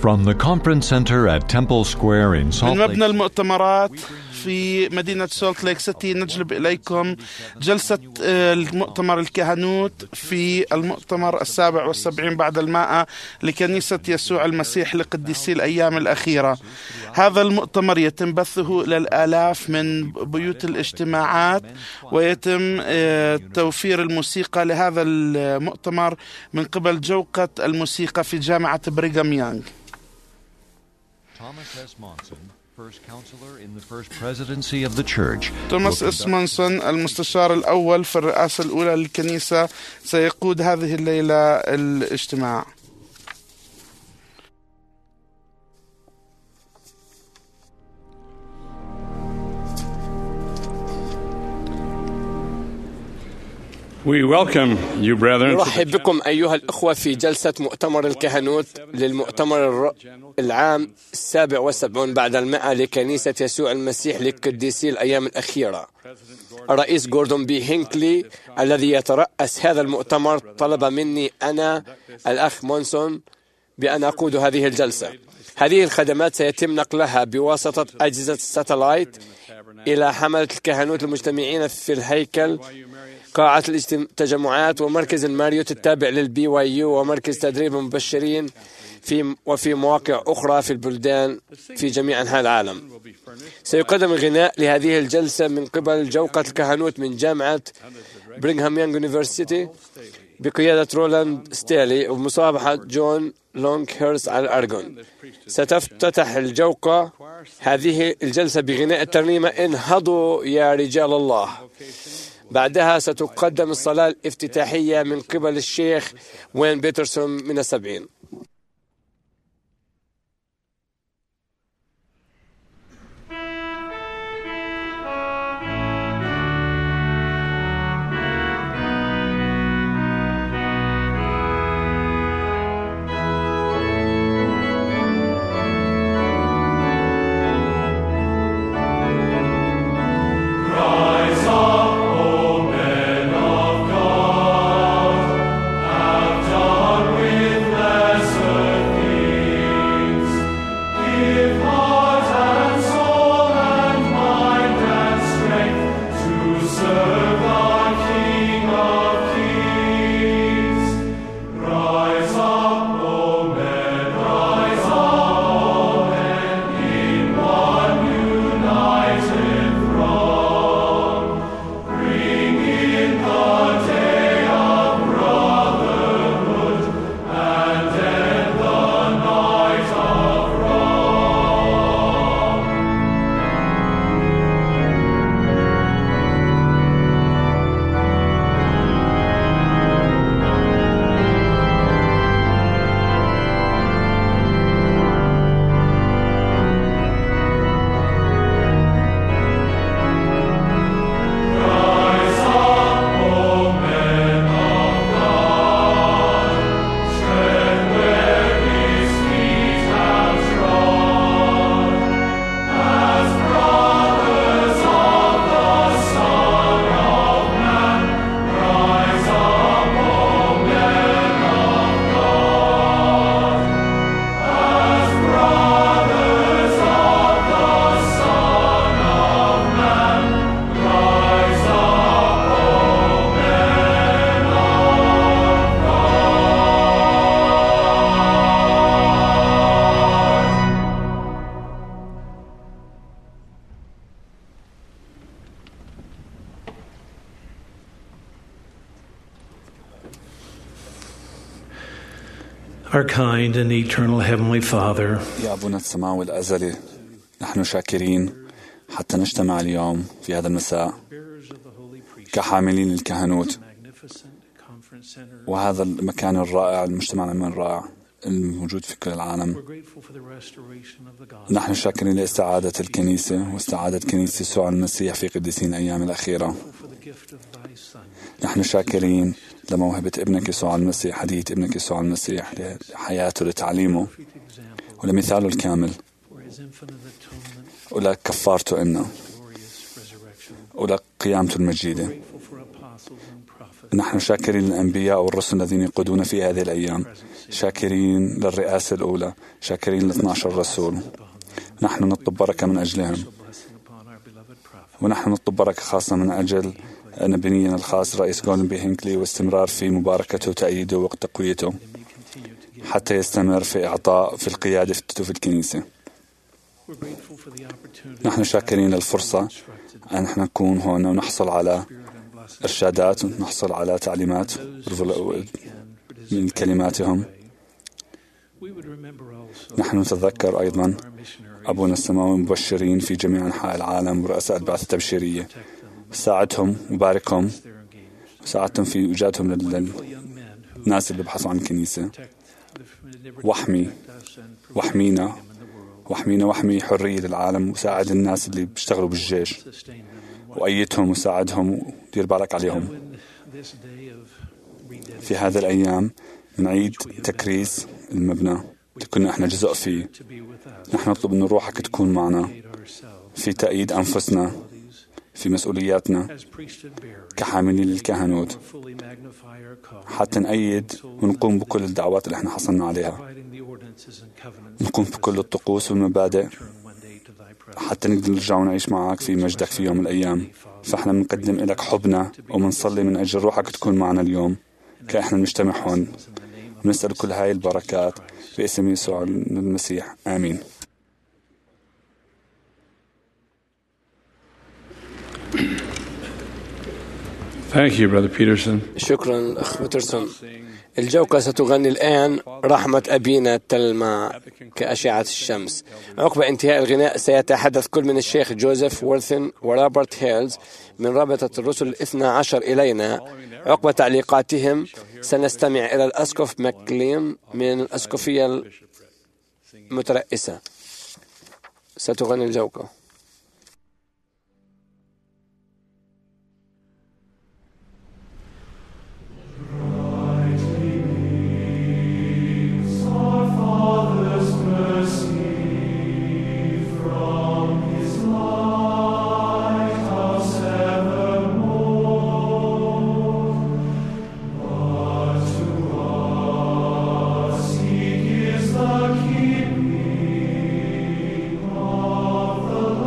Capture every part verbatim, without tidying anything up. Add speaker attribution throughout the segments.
Speaker 1: From the conference center at Temple Square in Salt
Speaker 2: من مبنى
Speaker 1: Lake
Speaker 2: المؤتمرات في مدينة سولت ليك سيتي نجلب إليكم جلسة المؤتمر الكهنوت في المؤتمر السابع والسبعين بعد المائة لكنيسة يسوع المسيح لقديسي الأيام الأخيرة. هذا المؤتمر يتم بثه إلى الآلاف من بيوت الاجتماعات، ويتم توفير الموسيقى لهذا المؤتمر من قبل جوقة الموسيقى في جامعة بريغام يانغ. توماس إسمونسون المستشار الأول في الرئاسة الأولى للكنيسة سيقود هذه الليلة الاجتماع.
Speaker 3: We welcome you, brethren.
Speaker 4: نرحب بكم أيها الأخوة في جلسة مؤتمر الكهنوت للمؤتمر العام السابع والسبعون بعد المئة لكنيسة يسوع المسيح لقديسي الأيام الأخيرة. الرئيس جوردون بي هينكلي الذي يترأس هذا المؤتمر طلب مني أنا الأخ مونسون بأن أقود هذه الجلسة. هذه الخدمات سيتم نقلها بواسطة أجهزة الساتلايت إلى حملة الكهنوت المجتمعين في الهيكل، قاعة التجمعات، ومركز الماريوت التابع للبي واي يو، ومركز تدريب المبشرين في وفي مواقع أخرى في البلدان في جميع أنحاء العالم. سيقدم الغناء لهذه الجلسة من قبل جوقة الكهنوت من جامعة بريغهام يانغ يونيفرسيتي بقيادة رولاند ستيلي ومصابحة جون لونغ هيرس على الأرجون. ستفتتح الجوقة هذه الجلسة بغناء الترنيمة انهضوا يا رجال الله. بعدها ستقدم الصلاة الافتتاحية من قبل الشيخ وين بيترسون من السبعين.
Speaker 5: Our kind and eternal Heavenly Father,
Speaker 6: يا أبونا السماوي الأزلي، نحن شاكرين حتى نجتمع اليوم في هذا المساء كحاملين الكهنوت وهذا المكان الرائع، المجتمع الرائع الموجود في كل العالم. نحن شاكرين لاستعادة الكنيسة واستعادة كنيسة يسوع المسيح في قديسين الأيام الأخيرة. نحن شاكرين لموهبة ابنك يسوع المسيح، هدية ابنك يسوع المسيح لحياته، لتعليمه ولمثاله الكامل، ولكفارته إمنا، ولقيامته المجيدة. نحن شاكرين للأنبياء والرسل الذين يقودون في هذه الأيام، شاكرين للرئاسة الأولى، شاكرين لاثني عشر رسول. نحن نطلب بركة من أجلهم، ونحن نطلب بركة خاصة من أجل نبينا الخاص رئيس جوردن بي هينكلي، واستمرار في مباركته وتأييده وتقويته حتى يستمر في إعطاء في القيادة في الكنيسة. نحن شاكرين للفرصة أن نحن نكون هون ونحصل على إرشادات ونحصل على تعليمات من كلماتهم. نحن نتذكر أيضا أبونا السماوي مبشرين في جميع أنحاء العالم ورؤساء البعثة التبشيرية، ساعدهم وباركهم، ساعدتهم في إيجادهم للناس اللي بحثوا عن الكنيسة. واحمي واحمينا واحمينا واحمي حرية للعالم، وساعد الناس اللي بيشتغلوا بالجيش وأيتهم وساعدهم ودير بالك عليهم. في هذه الأيام نعيد تكريس المبنى كنا احنا جزء فيه. نحن نطلب أن روحك تكون معنا في تأييد أنفسنا في مسؤولياتنا كحاملين للكهنوت، حتى نأيد ونقوم بكل الدعوات اللي احنا حصلنا عليها، نقوم بكل الطقوس والمبادئ حتى نقدر نرجع ونعيش معك في مجدك في يوم من الأيام. فاحنا بنقدم لك حبنا ومنصلي من أجل روحك تكون معنا اليوم كإحنا نجتمع هون، ونسأل كل هاي البركات في اسم يسوع المسيح، آمين.
Speaker 3: Thank you, Brother Peterson.
Speaker 4: شكرا أخ بيترسون. الجوقة ستغني الآن رحمة أبينا تلمع كأشعة الشمس. عقب انتهاء الغناء سيتحدث كل من الشيخ جوزيف وورثن وروبرت هيلز من رابطة الرسل الاثنى عشر إلينا. عقب تعليقاتهم سنستمع إلى الأسقف ماكلين من الأسقفية المترئسة. ستغني الجوقة.
Speaker 7: The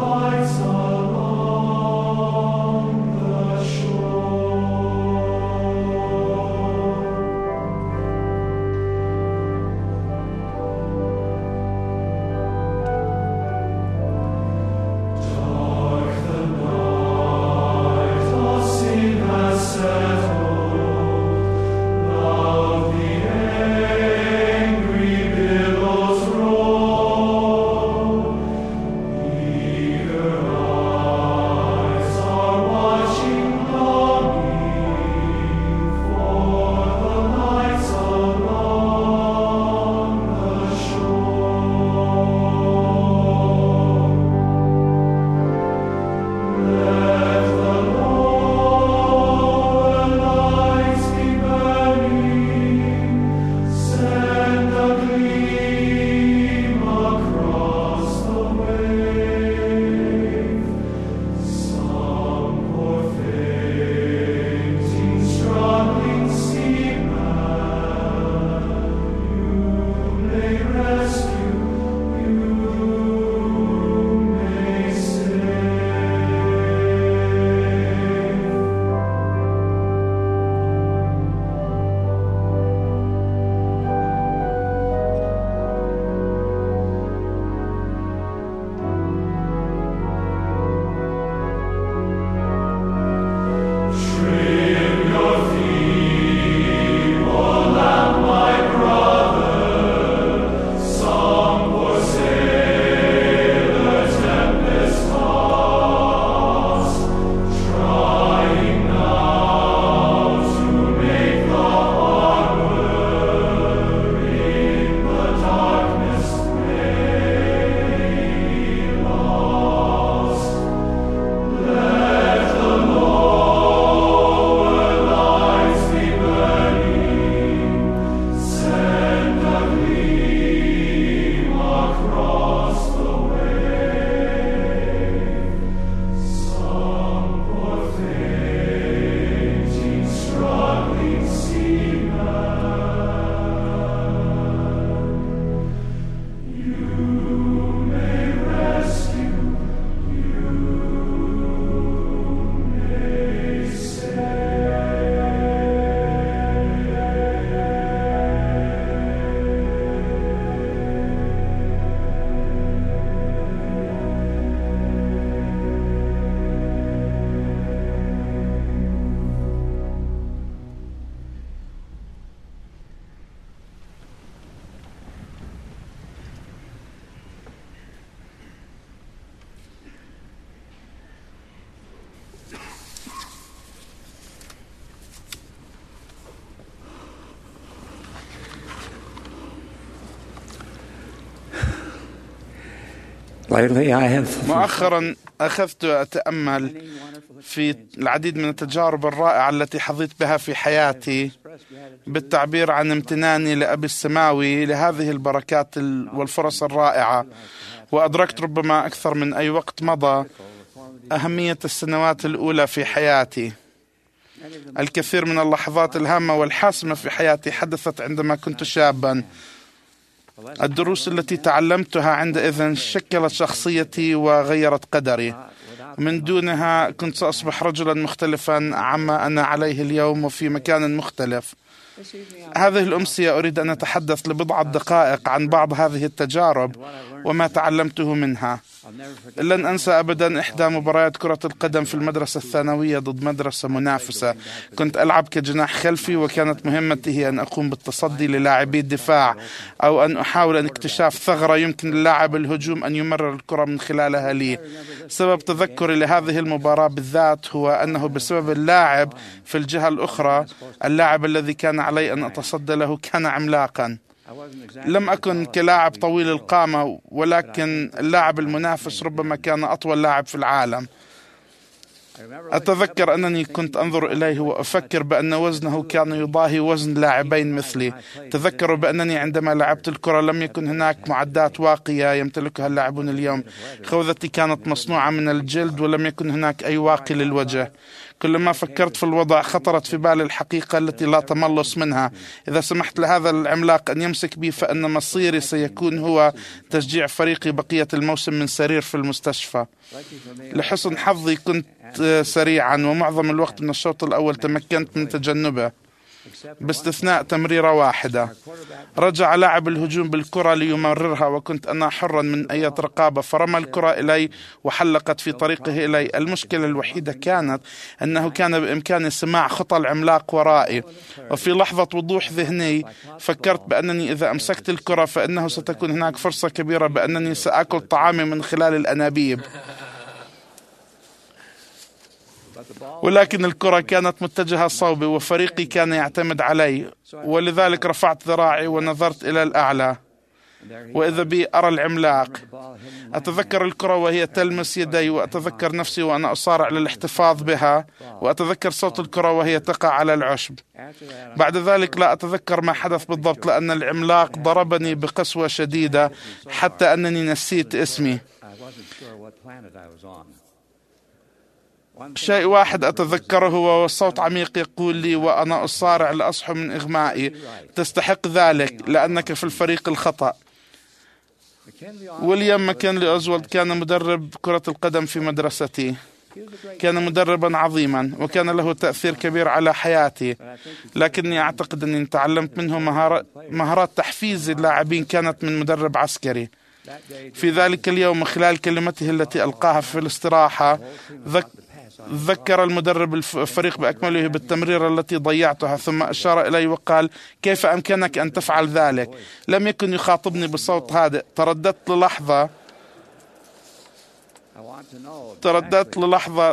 Speaker 2: مؤخرا أخذت أتأمل في العديد من التجارب الرائعة التي حظيت بها في حياتي بالتعبير عن امتناني لأبي السماوي لهذه البركات والفرص الرائعة، وأدركت ربما أكثر من أي وقت مضى أهمية السنوات الأولى في حياتي. الكثير من اللحظات الهامة والحاسمة في حياتي حدثت عندما كنت شابا. الدروس التي تعلمتها عندئذ شكلت شخصيتي وغيرت قدري. من دونها كنت سأصبح رجلا مختلفا عما أنا عليه اليوم وفي مكان مختلف. هذه الأمسية أريد أن أتحدث لبضعة دقائق عن بعض هذه التجارب وما تعلمته منها. لن أنسى أبدا إحدى مباريات كرة القدم في المدرسة الثانوية ضد مدرسة منافسة. كنت ألعب كجناح خلفي، وكانت مهمتي هي أن أقوم بالتصدي للاعبي الدفاع أو أن أحاول أن اكتشاف ثغرة يمكن للاعب الهجوم أن يمرر الكرة من خلالها لي. سبب تذكري لهذه المباراة بالذات هو أنه بسبب اللاعب في الجهة الأخرى، اللاعب الذي كان علي أن أتصدى له كان عملاقا. لم أكن كلاعب طويل القامة، ولكن اللاعب المنافس ربما كان أطول لاعب في العالم. أتذكر أنني كنت أنظر إليه وأفكر بأن وزنه كان يضاهي وزن لاعبين مثلي. تذكروا بأنني عندما لعبت الكرة لم يكن هناك معدات واقية يمتلكها اللاعبون اليوم. خوذتي كانت مصنوعة من الجلد ولم يكن هناك أي واقي للوجه. كلما فكرت في الوضع خطرت في بالي الحقيقة التي لا تملص منها: إذا سمحت لهذا العملاق أن يمسك بي فإن مصيري سيكون هو تشجيع فريقي بقية الموسم من سرير في المستشفى. لحسن حظي كنت سريعا، ومعظم الوقت من الشوط الأول تمكنت من تجنبه باستثناء تمريرة واحدة. رجع لاعب الهجوم بالكرة ليمررها، وكنت أنا حرا من أي رقابة، فرمى الكرة إلي وحلقت في طريقه إلي. المشكلة الوحيدة كانت أنه كان بإمكاني سماع خطى العملاق ورائي، وفي لحظة وضوح ذهني فكرت بأنني إذا أمسكت الكرة فإنه ستكون هناك فرصة كبيرة بأنني سأكل طعامي من خلال الأنابيب. ولكن الكرة كانت متجهة صوبي وفريقي كان يعتمد علي، ولذلك رفعت ذراعي ونظرت إلى الأعلى، وإذا بي أرى العملاق. أتذكر الكرة وهي تلمس يدي، وأتذكر نفسي وأنا أصارع للاحتفاظ بها، وأتذكر صوت الكرة وهي تقع على العشب. بعد ذلك لا أتذكر ما حدث بالضبط، لأن العملاق ضربني بقسوة شديدة حتى أنني نسيت اسمي. شيء واحد أتذكره هو صوت عميق يقول لي وأنا أصارع لأصحو من إغمائي: تستحق ذلك لأنك في الفريق الخطأ. ويليام ماكنلي أوزوالد كان مدرب كرة القدم في مدرستي. كان مدربا عظيما وكان له تأثير كبير على حياتي، لكني أعتقد أني تعلمت منه مهارات, مهارات تحفيز اللاعبين كانت من مدرب عسكري. في ذلك اليوم خلال كلمته التي ألقاها في الاستراحة ذك ذكر المدرب الفريق بأكمله بالتمريرة التي ضيعتها، ثم أشار إلي وقال: كيف أمكنك أن تفعل ذلك؟ لم يكن يخاطبني بصوت هادئ. ترددت للحظة ترددت للحظة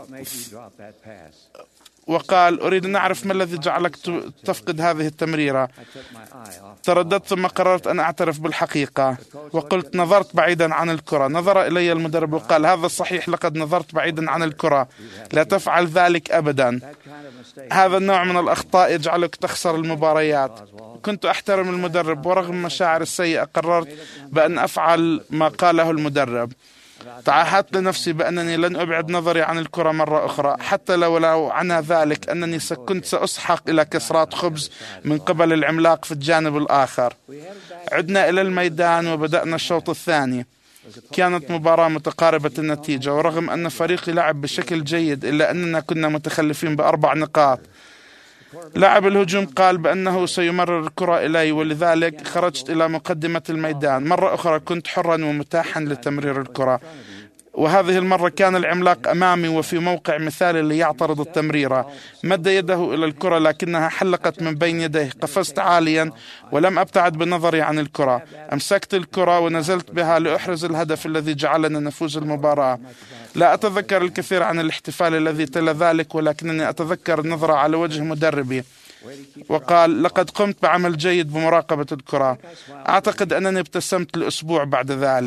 Speaker 2: وقال: أريد أن أعرف ما الذي جعلك تفقد هذه التمريرة. ترددت ثم قررت أن أعترف بالحقيقة وقلت: نظرت بعيدا عن الكرة. نظر إلي المدرب وقال: هذا صحيح، لقد نظرت بعيدا عن الكرة، لا تفعل ذلك أبدا. هذا النوع من الأخطاء يجعلك تخسر المباريات. كنت أحترم المدرب، ورغم مشاعر السيئة قررت بأن أفعل ما قاله المدرب. تعهدت لنفسي بأنني لن أبعد نظري عن الكرة مرة أخرى، حتى لو لو عنا ذلك أنني كنت سأسحق إلى كسرات خبز من قبل العملاق في الجانب الآخر. عدنا إلى الميدان وبدأنا الشوط الثاني. كانت مباراة متقاربة النتيجة، ورغم أن فريقي لعب بشكل جيد إلا أننا كنا متخلفين بأربع نقاط. لاعب الهجوم قال بأنه سيمرر الكرة إلي، ولذلك خرجت إلى مقدمة الميدان. مرة أخرى كنت حرا ومتاحا لتمرير الكرة، وهذه المرة كان العملاق أمامي وفي موقع مثالي ليعترض التمريرة. مد يده إلى الكرة لكنها حلقت من بين يديه. قفزت عاليا ولم أبتعد بنظري عن الكرة. أمسكت الكرة ونزلت بها لأحرز الهدف الذي جعلنا نفوز المباراة. لا أتذكر الكثير عن الاحتفال الذي تلا ذلك، ولكنني أتذكر النظرة على وجه مدربي وقال: لقد قمت بعمل جيد بمراقبة الكرة. أعتقد أنني ابتسمت الأسبوع بعد ذلك.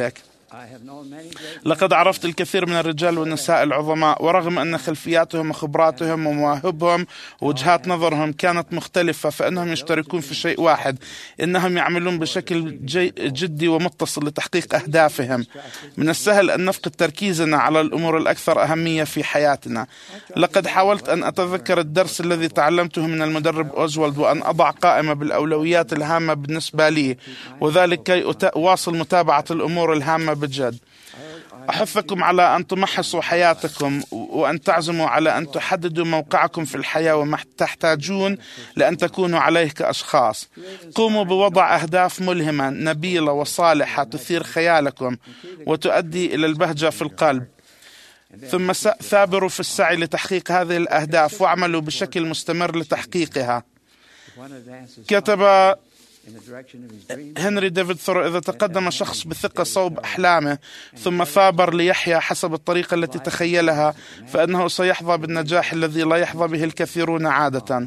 Speaker 2: لقد عرفت الكثير من الرجال والنساء العظماء، ورغم أن خلفياتهم وخبراتهم ومواهبهم ووجهات نظرهم كانت مختلفة، فإنهم يشتركون في شيء واحد: إنهم يعملون بشكل جدي ومتصل لتحقيق أهدافهم. من السهل أن نفقد تركيزنا على الأمور الأكثر أهمية في حياتنا. لقد حاولت أن أتذكر الدرس الذي تعلمته من المدرب أوزوالد، وأن أضع قائمة بالأولويات الهامة بالنسبة لي، وذلك كي أواصل متابعة الأمور الهامة بجد. أحثكم على أن تمحصوا حياتكم، وأن تعزموا على أن تحددوا موقعكم في الحياة وما تحتاجون لأن تكونوا عليه كأشخاص. قوموا بوضع أهداف ملهمة نبيلة وصالحة تثير خيالكم وتؤدي إلى البهجة في القلب، ثم ثابروا في السعي لتحقيق هذه الأهداف واعملوا بشكل مستمر لتحقيقها. كتب هنري ديفيد ثورو: إذا تقدم شخص بثقة صوب أحلامه ثم ثابر ليحيا حسب الطريقة التي تخيلها، فإنه سيحظى بالنجاح الذي لا يحظى به الكثيرون عادة.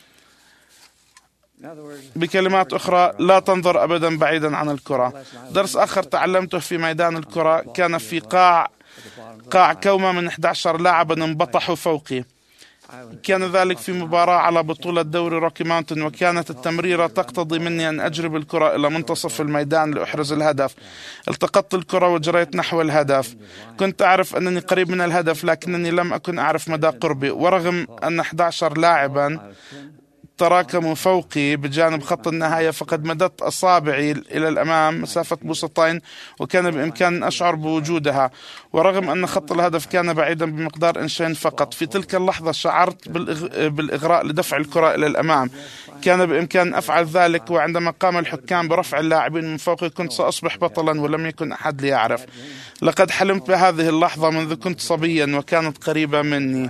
Speaker 2: بكلمات أخرى، لا تنظر أبدا بعيدا عن الكرة. درس آخر تعلمته في ميدان الكرة كان في قاع قاع كومة من أحد عشر لاعبا انبطحوا فوقي. كان ذلك في مباراة على بطولة دوري روكي ماونتن، وكانت التمريرة تقتضي مني أن أجرب الكرة إلى منتصف الميدان لأحرز الهدف. التقطت الكرة وجريت نحو الهدف. كنت أعرف أنني قريب من الهدف، لكنني لم أكن أعرف مدى قربي، ورغم أن أحد عشر لاعبا تراكموا فوقي بجانب خط النهاية، فقد مددت أصابعي إلى الأمام مسافة بوصتين، وكان بإمكان أن أشعر بوجودها. ورغم أن خط الهدف كان بعيدا بمقدار إنشين فقط، في تلك اللحظة شعرت بالإغراء لدفع الكرة إلى الأمام. كان بإمكان أفعل ذلك، وعندما قام الحكام برفع اللاعبين من فوقي كنت سأصبح بطلا، ولم يكن أحد ليعرف. لقد حلمت بهذه اللحظة منذ كنت صبيا، وكانت قريبة مني.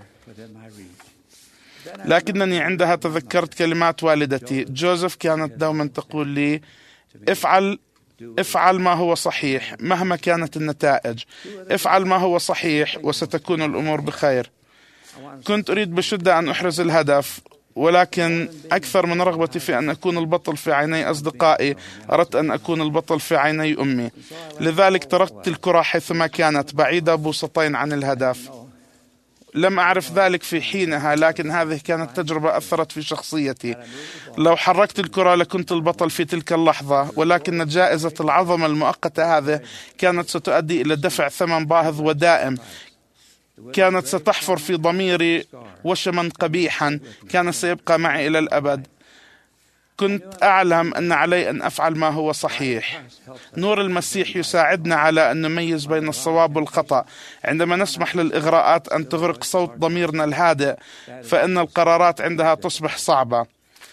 Speaker 2: لكنني عندها تذكرت كلمات والدتي جوزيف، كانت دوما تقول لي: افعل افعل ما هو صحيح مهما كانت النتائج، افعل ما هو صحيح وستكون الأمور بخير. كنت أريد بشدة أن أحرز الهدف، ولكن أكثر من رغبتي في أن أكون البطل في عيني أصدقائي، أردت أن أكون البطل في عيني أمي. لذلك تركت الكرة حيثما كانت، بعيدة بوصتين عن الهدف. لم أعرف ذلك في حينها، لكن هذه كانت تجربة أثرت في شخصيتي. لو حركت الكرة لكنت البطل في تلك اللحظة، ولكن جائزة العظمة المؤقتة هذه كانت ستؤدي إلى دفع ثمن باهظ ودائم. كانت ستحفر في ضميري وشما قبيحا كان سيبقى معي إلى الأبد. كنت أعلم أن علي أن أفعل ما هو صحيح. نور المسيح يساعدنا على أن نميز بين الصواب والخطأ. عندما نسمح للإغراءات أن تغرق صوت ضميرنا الهادئ، فإن القرارات عندها تصبح صعبة.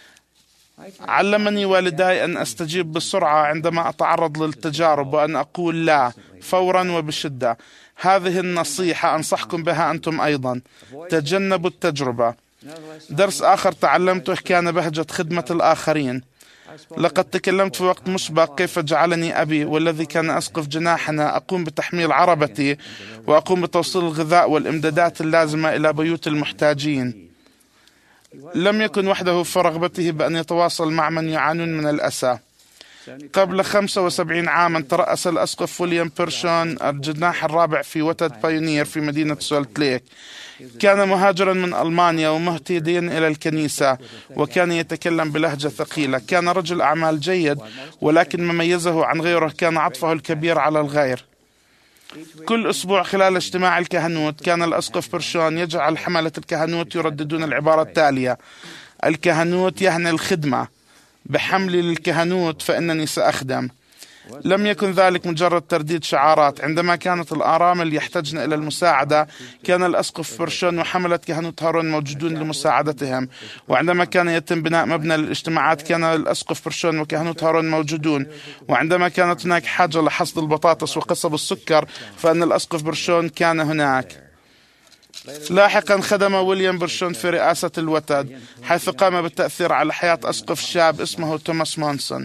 Speaker 2: علمني والداي أن أستجيب بسرعة عندما أتعرض للتجارب، وأن أقول لا فورا وبشدة. هذه النصيحة أنصحكم بها أنتم أيضا: تجنبوا التجربة. درس آخر تعلمته كان بهجة خدمة الآخرين. لقد تكلمت في وقت مسبق كيف جعلني أبي والذي كان أسقف جناحنا أقوم بتحميل عربتي، وأقوم بتوصيل الغذاء والإمدادات اللازمة إلى بيوت المحتاجين. لم يكن وحده في رغبته بأن يتواصل مع من يعانون من الأسى. قبل خمسة وسبعين عاما ترأس الأسقف ويليام بيرشون الجناح الرابع في وتد بايونير في مدينة سولت ليك. كان مهاجرا من ألمانيا ومهتديا إلى الكنيسة، وكان يتكلم بلهجة ثقيلة. كان رجل أعمال جيد، ولكن ما ميزه عن غيره كان عطفه الكبير على الغير. كل أسبوع خلال اجتماع الكهنوت كان الأسقف بيرشون يجعل حملة الكهنوت يرددون العبارة التالية: الكهنوت يعني الخدمة، بحملي للكهنوت فإنني سأخدم. لم يكن ذلك مجرد ترديد شعارات. عندما كانت الآرامل يحتاجن إلى المساعدة كان الأسقف بيرشون وحملة كهنوت هارون موجودون لمساعدتهم. وعندما كان يتم بناء مبنى للاجتماعات كان الأسقف بيرشون وكهنوت هارون موجودون. وعندما كانت هناك حاجة لحصد البطاطس وقصب السكر فإن الأسقف بيرشون كان هناك. لاحقا خدم ويليام بيرشون في رئاسة الوتد، حيث قام بالتأثير على حياة أسقف شاب اسمه توماس مونسون.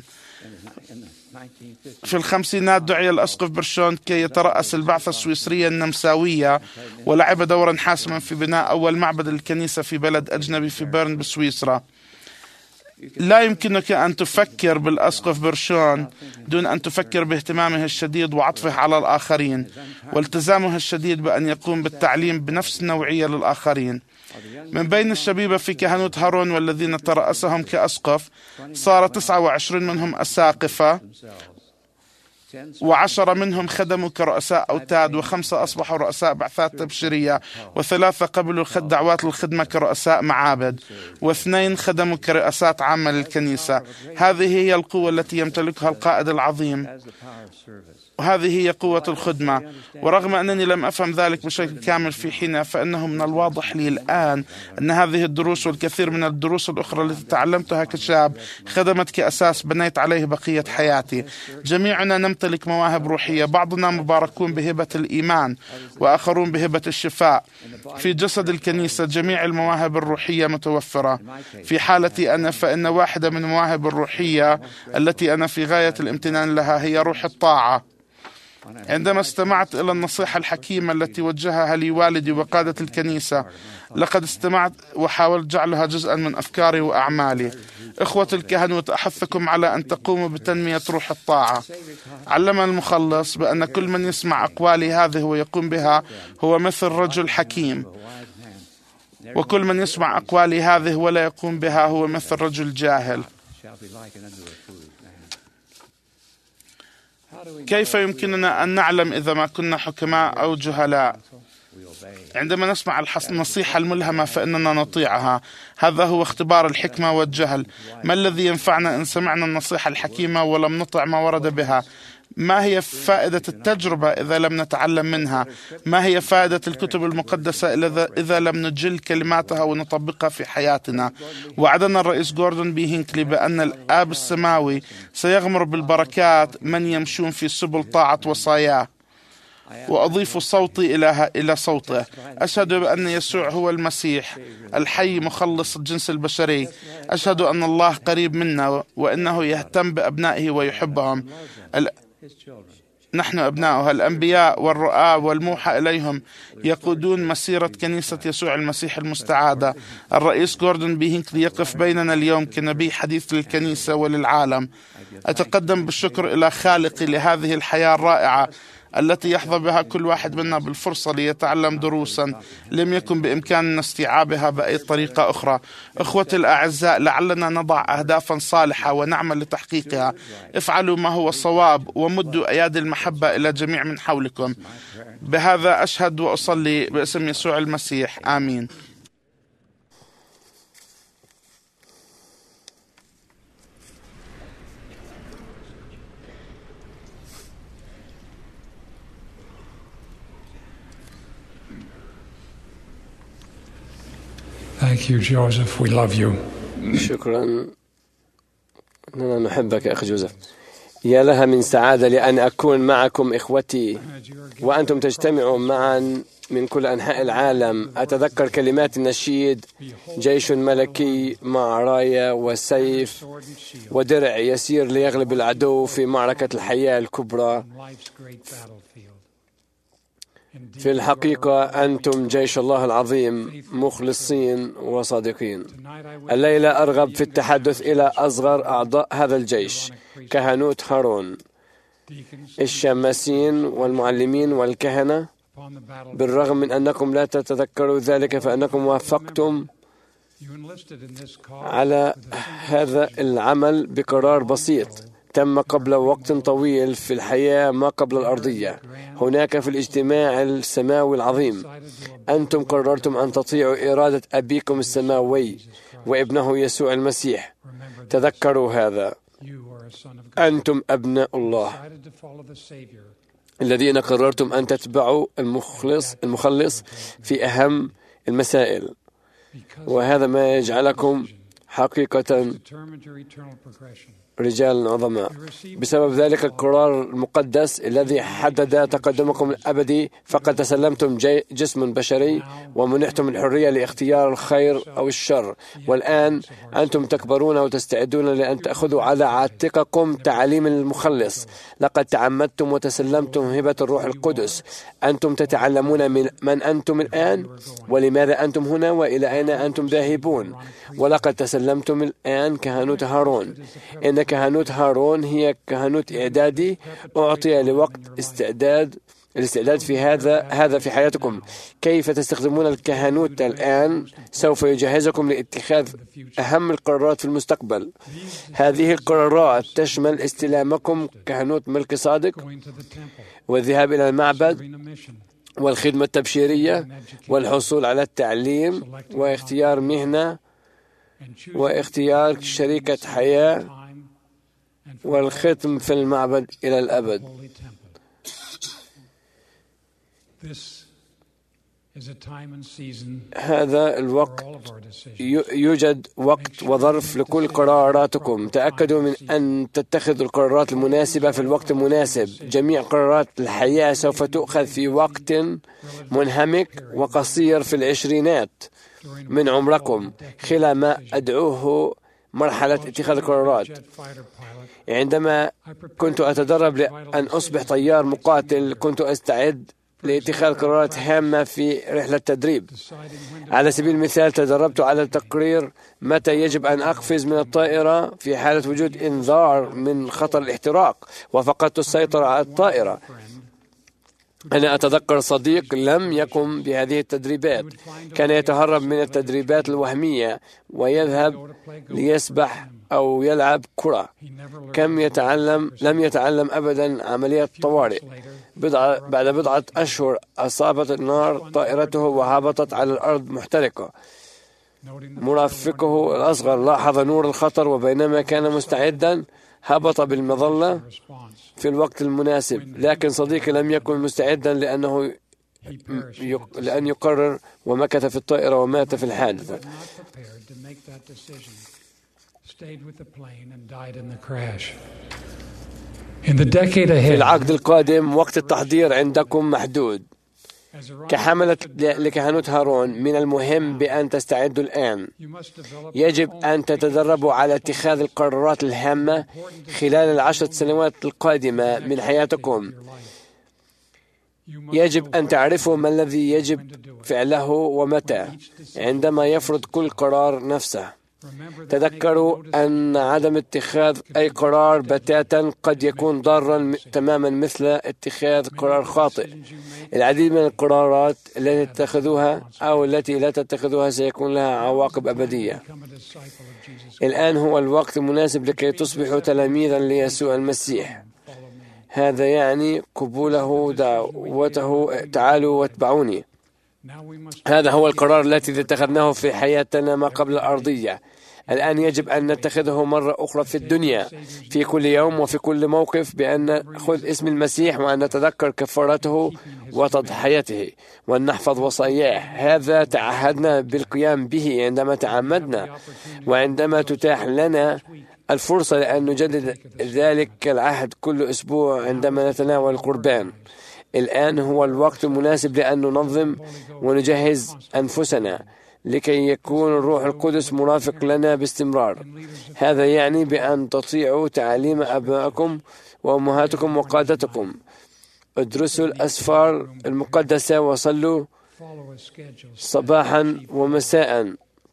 Speaker 2: في الخمسينات دعي الأسقف بيرشون كي يترأس البعثة السويسرية النمساوية، ولعب دورا حاسما في بناء أول معبد للكنيسة في بلد أجنبي في بيرن بسويسرا. لا يمكنك أن تفكر بالأسقف برشون دون أن تفكر باهتمامه الشديد وعطفه على الآخرين والتزامه الشديد بأن يقوم بالتعليم بنفس النوعية للآخرين. من بين الشبيبة في كهنوت هارون والذين ترأسهم كأسقف صار تسعة وعشرين منهم أساقفة، وعشرة منهم خدموا كرؤساء أوتاد، وخمسة أصبحوا رؤساء بعثات تبشيرية، وثلاثة قبلوا خد دعوات للخدمة كرؤساء معابد، واثنين خدموا كرئاسات عامة للكنيسة. هذه هي القوة التي يمتلكها القائد العظيم، وهذه هي قوة الخدمة. ورغم أنني لم أفهم ذلك بشكل كامل في حينها، فإنه من الواضح لي الآن أن هذه الدروس والكثير من الدروس الأخرى التي تعلمتها كشاب خدمت كأساس بنيت عليه بقية حياتي. جميعنا نمتلك مواهب روحية، بعضنا مباركون بهبة الإيمان وآخرون بهبة الشفاء. في جسد الكنيسة جميع المواهب الروحية متوفرة. في حالتي أنا فإن واحدة من المواهب الروحية التي أنا في غاية الامتنان لها هي روح الطاعة. عندما استمعت إلى النصيحة الحكيمة التي وجهها لي والدي وقادة الكنيسة، لقد استمعت وحاولت جعلها جزءا من أفكاري وأعمالي. إخوة الكهنوت، أحثكم على أن تقوموا بتنمية روح الطاعة. علمنا المخلص بأن كل من يسمع أقوالي هذه ويقوم بها هو مثل رجل حكيم، وكل من يسمع أقوالي هذه ولا يقوم بها هو مثل رجل جاهل. كيف يمكننا أن نعلم إذا ما كنا حكماء أو جهلاء؟ عندما نسمع النصيحة الملهمة فإننا نطيعها. هذا هو اختبار الحكمة والجهل. ما الذي ينفعنا إن سمعنا النصيحة الحكيمة ولم نطع ما ورد بها؟ ما هي فائدة التجربة إذا لم نتعلم منها؟ ما هي فائدة الكتب المقدسة إذا لم نجل كلماتها ونطبقها في حياتنا؟ وعدنا الرئيس جوردون بي هينكلي بأن الآب السماوي سيغمر بالبركات من يمشون في سبل طاعة وصاياه. وأضيف صوتي إلى إلى صوته. أشهد بأن يسوع هو المسيح الحي مخلص الجنس البشري. أشهد أن الله قريب منا وأنه يهتم بأبنائه ويحبهم. نحن أبناؤها. الأنبياء والرؤى والموحى إليهم يقودون مسيرة كنيسة يسوع المسيح المستعادة. الرئيس جوردون بي هينكلي يقف بيننا اليوم كنبي حديث للكنيسة وللعالم. أتقدم بالشكر إلى خالقي لهذه الحياة الرائعة التي يحظى بها كل واحد منا بالفرصة ليتعلم دروسا لم يكن بإمكاننا استيعابها بأي طريقة أخرى. أخوتي الأعزاء، لعلنا نضع أهدافا صالحة ونعمل لتحقيقها. افعلوا ما هو صواب ومدوا أيادي المحبة إلى جميع من حولكم. بهذا أشهد وأصلي باسم يسوع المسيح، آمين.
Speaker 3: Thank you, Joseph. We love you.
Speaker 4: شكرا، أننا نحبك أخ جوزيف. يا لها من سعادة لأن أكون معكم إخوتي وأنتم تجتمعوا معا من كل أنحاء العالم. أتذكر كلمات النشيد: جيش ملكي مع راية وسيف ودرع يسير ليغلب العدو في معركة الحياة الكبرى. في الحقيقة أنتم جيش الله العظيم، مخلصين وصادقين. الليلة أرغب في التحدث إلى أصغر أعضاء هذا الجيش، كهنوت هارون، الشماسين والمعلمين والكهنة. بالرغم من أنكم لا تتذكروا ذلك فإنكم وافقتم على هذا العمل بقرار بسيط تم قبل وقت طويل في الحياة ما قبل الأرضية. هناك في الاجتماع السماوي العظيم أنتم قررتم أن تطيعوا إرادة أبيكم السماوي وابنه يسوع المسيح. تذكروا هذا، أنتم أبناء الله الذين قررتم أن تتبعوا المخلص المخلص في أهم المسائل، وهذا ما يجعلكم حقيقة رجال عظماء. بسبب ذلك القرار المقدس الذي حدد تقدمكم الأبدي، فقد تسلمتم جسم بشري ومنحتم الحرية لاختيار الخير أو الشر. والآن أنتم تكبرون وتستعدون لأن تأخذوا على عاتقكم تعاليم المخلص. لقد تعمدتم وتسلمتم هبة الروح القدس. أنتم تتعلمون من من أنتم الآن ولماذا أنتم هنا وإلى أين أنتم ذاهبون. ولقد تسلمتم الآن كهنوت هارون. إن كهنوت هارون هي كهنوت إعدادي أعطي لوقت استعداد الاستعداد في هذا هذا في حياتكم. كيف تستخدمون الكهنوت الآن سوف يجهزكم لاتخاذ أهم القرارات في المستقبل. هذه القرارات تشمل استلامكم كهنوت ملك صادق، والذهاب إلى المعبد، والخدمة التبشيرية، والحصول على التعليم، واختيار مهنة، واختيار شريكة حياة، والختم في المعبد إلى الأبد. هذا الوقت يوجد وقت وظرف لكل قراراتكم. تأكدوا من أن تتخذوا القرارات المناسبة في الوقت المناسب. جميع قرارات الحياة سوف تؤخذ في وقت منهمك وقصير في العشرينات من عمركم، خلال ما أدعوه مرحلة اتخاذ القرارات. عندما كنت أتدرب لأن أصبح طيار مقاتل، كنت أستعد لاتخاذ قرارات هامة في رحلة تدريب. على سبيل المثال، تدربت على تقرير متى يجب أن أقفز من الطائرة في حالة وجود إنذار من خطر الاحتراق، وفقدت السيطرة على الطائرة. أنا أتذكر صديق لم يقم بهذه التدريبات. كان يتهرب من التدريبات الوهمية ويذهب ليسبح أو يلعب كرة. كم يتعلم لم يتعلم أبدا عملية طوارئ. بضع بعد بضعة أشهر أصابت النار طائرته وهبطت على الأرض محترقة. مرافقه الأصغر لاحظ نور الخطر، وبينما كان مستعدا هبط بالمظلة في الوقت المناسب. لكن صديقي لم يكن مستعدا لأنه لأن يقرر، ومكث في الطائرة ومات في الحادثة. في العقد القادم وقت التحضير عندكم محدود. كحملة لكهنوت هارون، من المهم بأن تستعدوا الآن. يجب أن تتدربوا على اتخاذ القرارات الهامة خلال العشر سنوات القادمة من حياتكم. يجب أن تعرفوا ما الذي يجب فعله ومتى عندما يفرض كل قرار نفسه. تذكروا أن عدم اتخاذ أي قرار بتاتا قد يكون ضارا تماما مثل اتخاذ قرار خاطئ. العديد من القرارات التي تتخذوها أو التي لا تتخذوها سيكون لها عواقب أبدية. الآن هو الوقت المناسب لكي تصبحوا تلاميذا ليسوع المسيح. هذا يعني قبوله دعوته، تعالوا واتبعوني. هذا هو القرار الذي اتخذناه في حياتنا ما قبل الأرضية. الآن يجب أن نتخذه مرة أخرى في الدنيا، في كل يوم وفي كل موقف، بأن نأخذ اسم المسيح وأن نتذكر كفارته وتضحيته وأن نحفظ وصاياه. هذا تعهدنا بالقيام به عندما تعمدنا، وعندما تتاح لنا الفرصة لأن نجدد ذلك العهد كل أسبوع عندما نتناول القربان. الآن هو الوقت المناسب لأن ننظم ونجهز أنفسنا لكي يكون الروح القدس مرافق لنا باستمرار. هذا يعني بأن تطيعوا تعاليم أبائكم وأمهاتكم وقادتكم. ادرسوا الأسفار المقدسة وصلوا صباحا ومساء،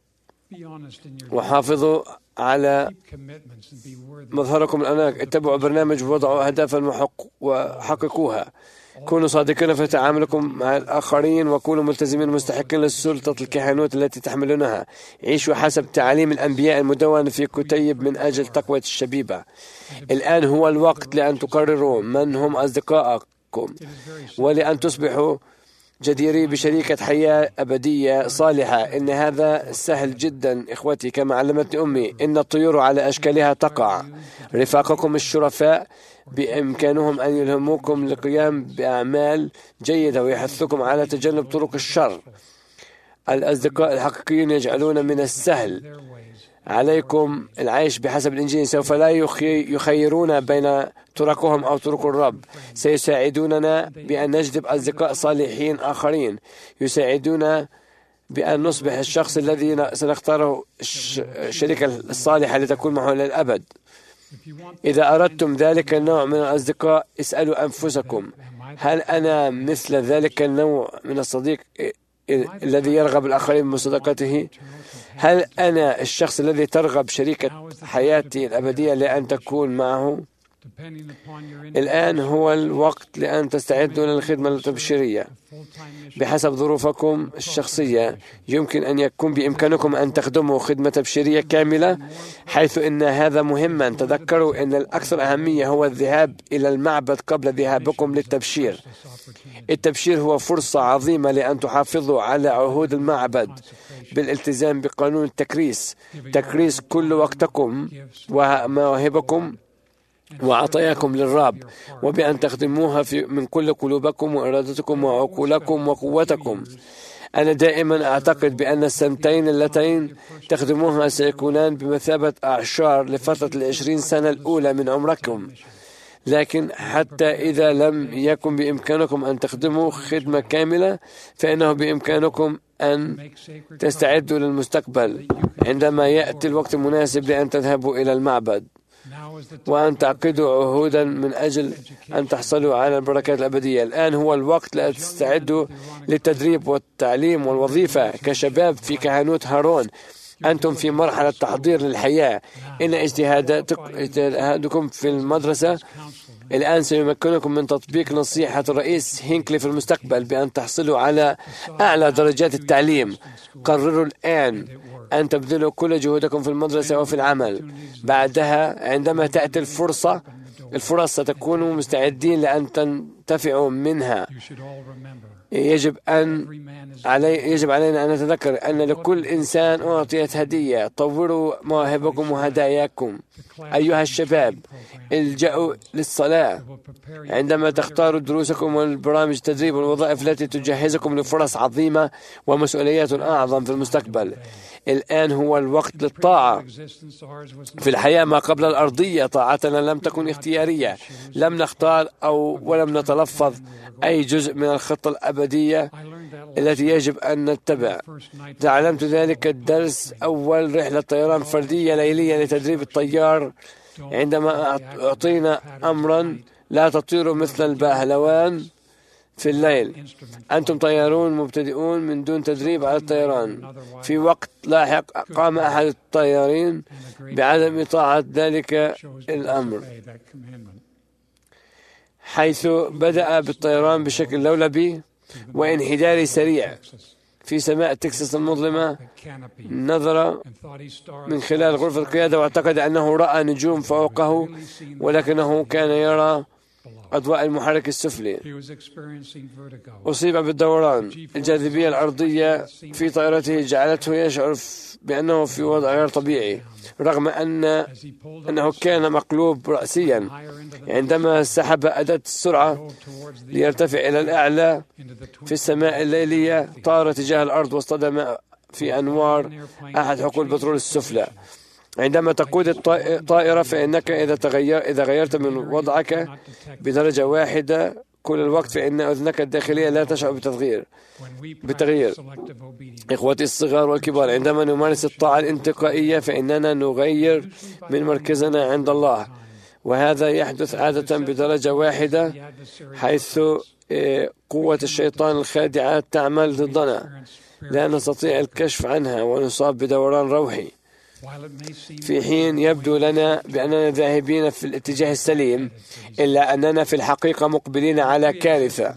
Speaker 4: وحافظوا على مظهركم الأناق. اتبعوا برنامج ووضعوا أهدافا وحققوها. كونوا صادقين في تعاملكم مع الآخرين، وكونوا ملتزمين مستحقين للسلطة الكهنوت التي تحملونها. عيشوا حسب تعاليم الأنبياء المدونة في كتيب من أجل تقوية الشبيبة. الآن هو الوقت لأن تقرروا من هم أصدقائكم، ولأن تصبحوا جديري بشريكة حياة أبدية صالحة. إن هذا سهل جدا إخوتي، كما علمتني أمي. إن الطيور على أشكالها تقع. رفاقكم الشرفاء بإمكانهم أن يلهموكم للقيام بأعمال جيدة ويحثكم على تجنب طرق الشر. الأصدقاء الحقيقيين يجعلون من السهل عليكم العيش بحسب الإنجيل. سوف لا يخيرون بين طرقهم أو طرق الرب. سيساعدوننا بأن نجذب أصدقاء صالحين آخرين، يساعدون بأن نصبح الشخص الذي سنختاره الشركة الصالحة لتكون معه للأبد. إذا أردتم ذلك النوع من الأصدقاء، اسألوا أنفسكم: هل أنا مثل ذلك النوع من الصديق الذي يرغب الآخرين بمصادقته؟ هل أنا الشخص الذي ترغب شريكة حياتي الأبدية لأن تكون معه؟ الآن هو الوقت لأن تستعدوا للخدمة التبشيرية بحسب ظروفكم الشخصية. يمكن أن يكون بإمكانكم أن تخدموا خدمة تبشيرية كاملة، حيث إن هذا مهما. تذكروا أن الأكثر أهمية هو الذهاب إلى المعبد قبل ذهابكم للتبشير. التبشير هو فرصة عظيمة لأن تحافظوا على عهود المعبد بالالتزام بقانون التكريس. تكريس كل وقتكم ومواهبكم وعطاياكم للرب، وبأن تخدموها في من كل قلوبكم وإرادتكم وعقولكم وقوتكم. أنا دائما أعتقد بأن السنتين اللتين تخدموها سيكونان بمثابة أعشار لفترة العشرين سنة الأولى من عمركم. لكن حتى إذا لم يكن بإمكانكم أن تخدموا خدمة كاملة، فإنه بإمكانكم أن تستعدوا للمستقبل عندما يأتي الوقت المناسب لأن تذهبوا إلى المعبد وأن تعقدوا عهودا من أجل أن تحصلوا على البركات الأبدية. الآن هو الوقت لتستعدوا للتدريب والتعليم والوظيفة كشباب في كهنوت هارون. أنتم في مرحلة تحضير للحياة. إن اجتهادكم في المدرسة الآن سيمكنكم من تطبيق نصيحة الرئيس هينكلي في المستقبل بأن تحصلوا على أعلى درجات التعليم. قرروا الآن أن تبذلوا كل جهودكم في المدرسة وفي العمل. بعدها عندما تأتي الفرصة الفرص ستكونوا مستعدين لأن تنتفعوا منها. يجب أن علي يجب علينا أن نتذكر أن لكل إنسان أعطيت هدية. طوروا مواهبكم وهداياكم. أيها الشباب، الجأوا للصلاة عندما تختاروا دروسكم والبرامج التدريب والوظائف التي تجهزكم لفرص عظيمة ومسؤوليات أعظم في المستقبل. الآن هو الوقت للطاعة في الحياة ما قبل الأرضية. طاعتنا لم تكن اختيارية. لم نختار أو ولم نتلفظ أي جزء من الخطة الأبدية التي يجب أن نتبع. تعلمت ذلك الدرس أول رحلة طيران فردية ليلية لتدريب الطيار، عندما أعطينا أمرا: لا تطيروا مثل البهلوان في الليل. أنتم طيارون مبتدئون من دون تدريب على الطيران. في وقت لاحق قام أحد الطيارين بعدم إطاعة ذلك الأمر، حيث بدأ بالطيران بشكل لولبي وانحداري سريع في سماء تكساس المظلمة. نظر من خلال غرفة القيادة واعتقد أنه رأى نجوم فوقه، ولكنه كان يرى أضواء المحرك السفلي. أصيب بالدوران. الجاذبية الأرضية في طائرته جعلته يشعر بأنه في وضع غير طبيعي، رغم أن أنه كان مقلوب رأسيا. عندما سحب أداة السرعة ليرتفع إلى الأعلى في السماء الليلية، طار تجاه الأرض واصطدم في أنوار أحد حقول البترول السفلى. عندما تقود الطائرة فإنك إذا تغير إذا غيرت من وضعك بدرجة واحدة كل الوقت، فإن أذنك الداخلية لا تشعر بتغيير بتغيير. إخوتي الصغار والكبار، عندما نمارس الطاعة الانتقائية فإننا نغير من مركزنا عند الله، وهذا يحدث عادة بدرجة واحدة، حيث قوة الشيطان الخادعة تعمل ضدنا. لا نستطيع الكشف عنها ونصاب بدوران روحي. في حين يبدو لنا بأننا ذاهبين في الاتجاه السليم، إلا أننا في الحقيقة مقبلين على كارثة.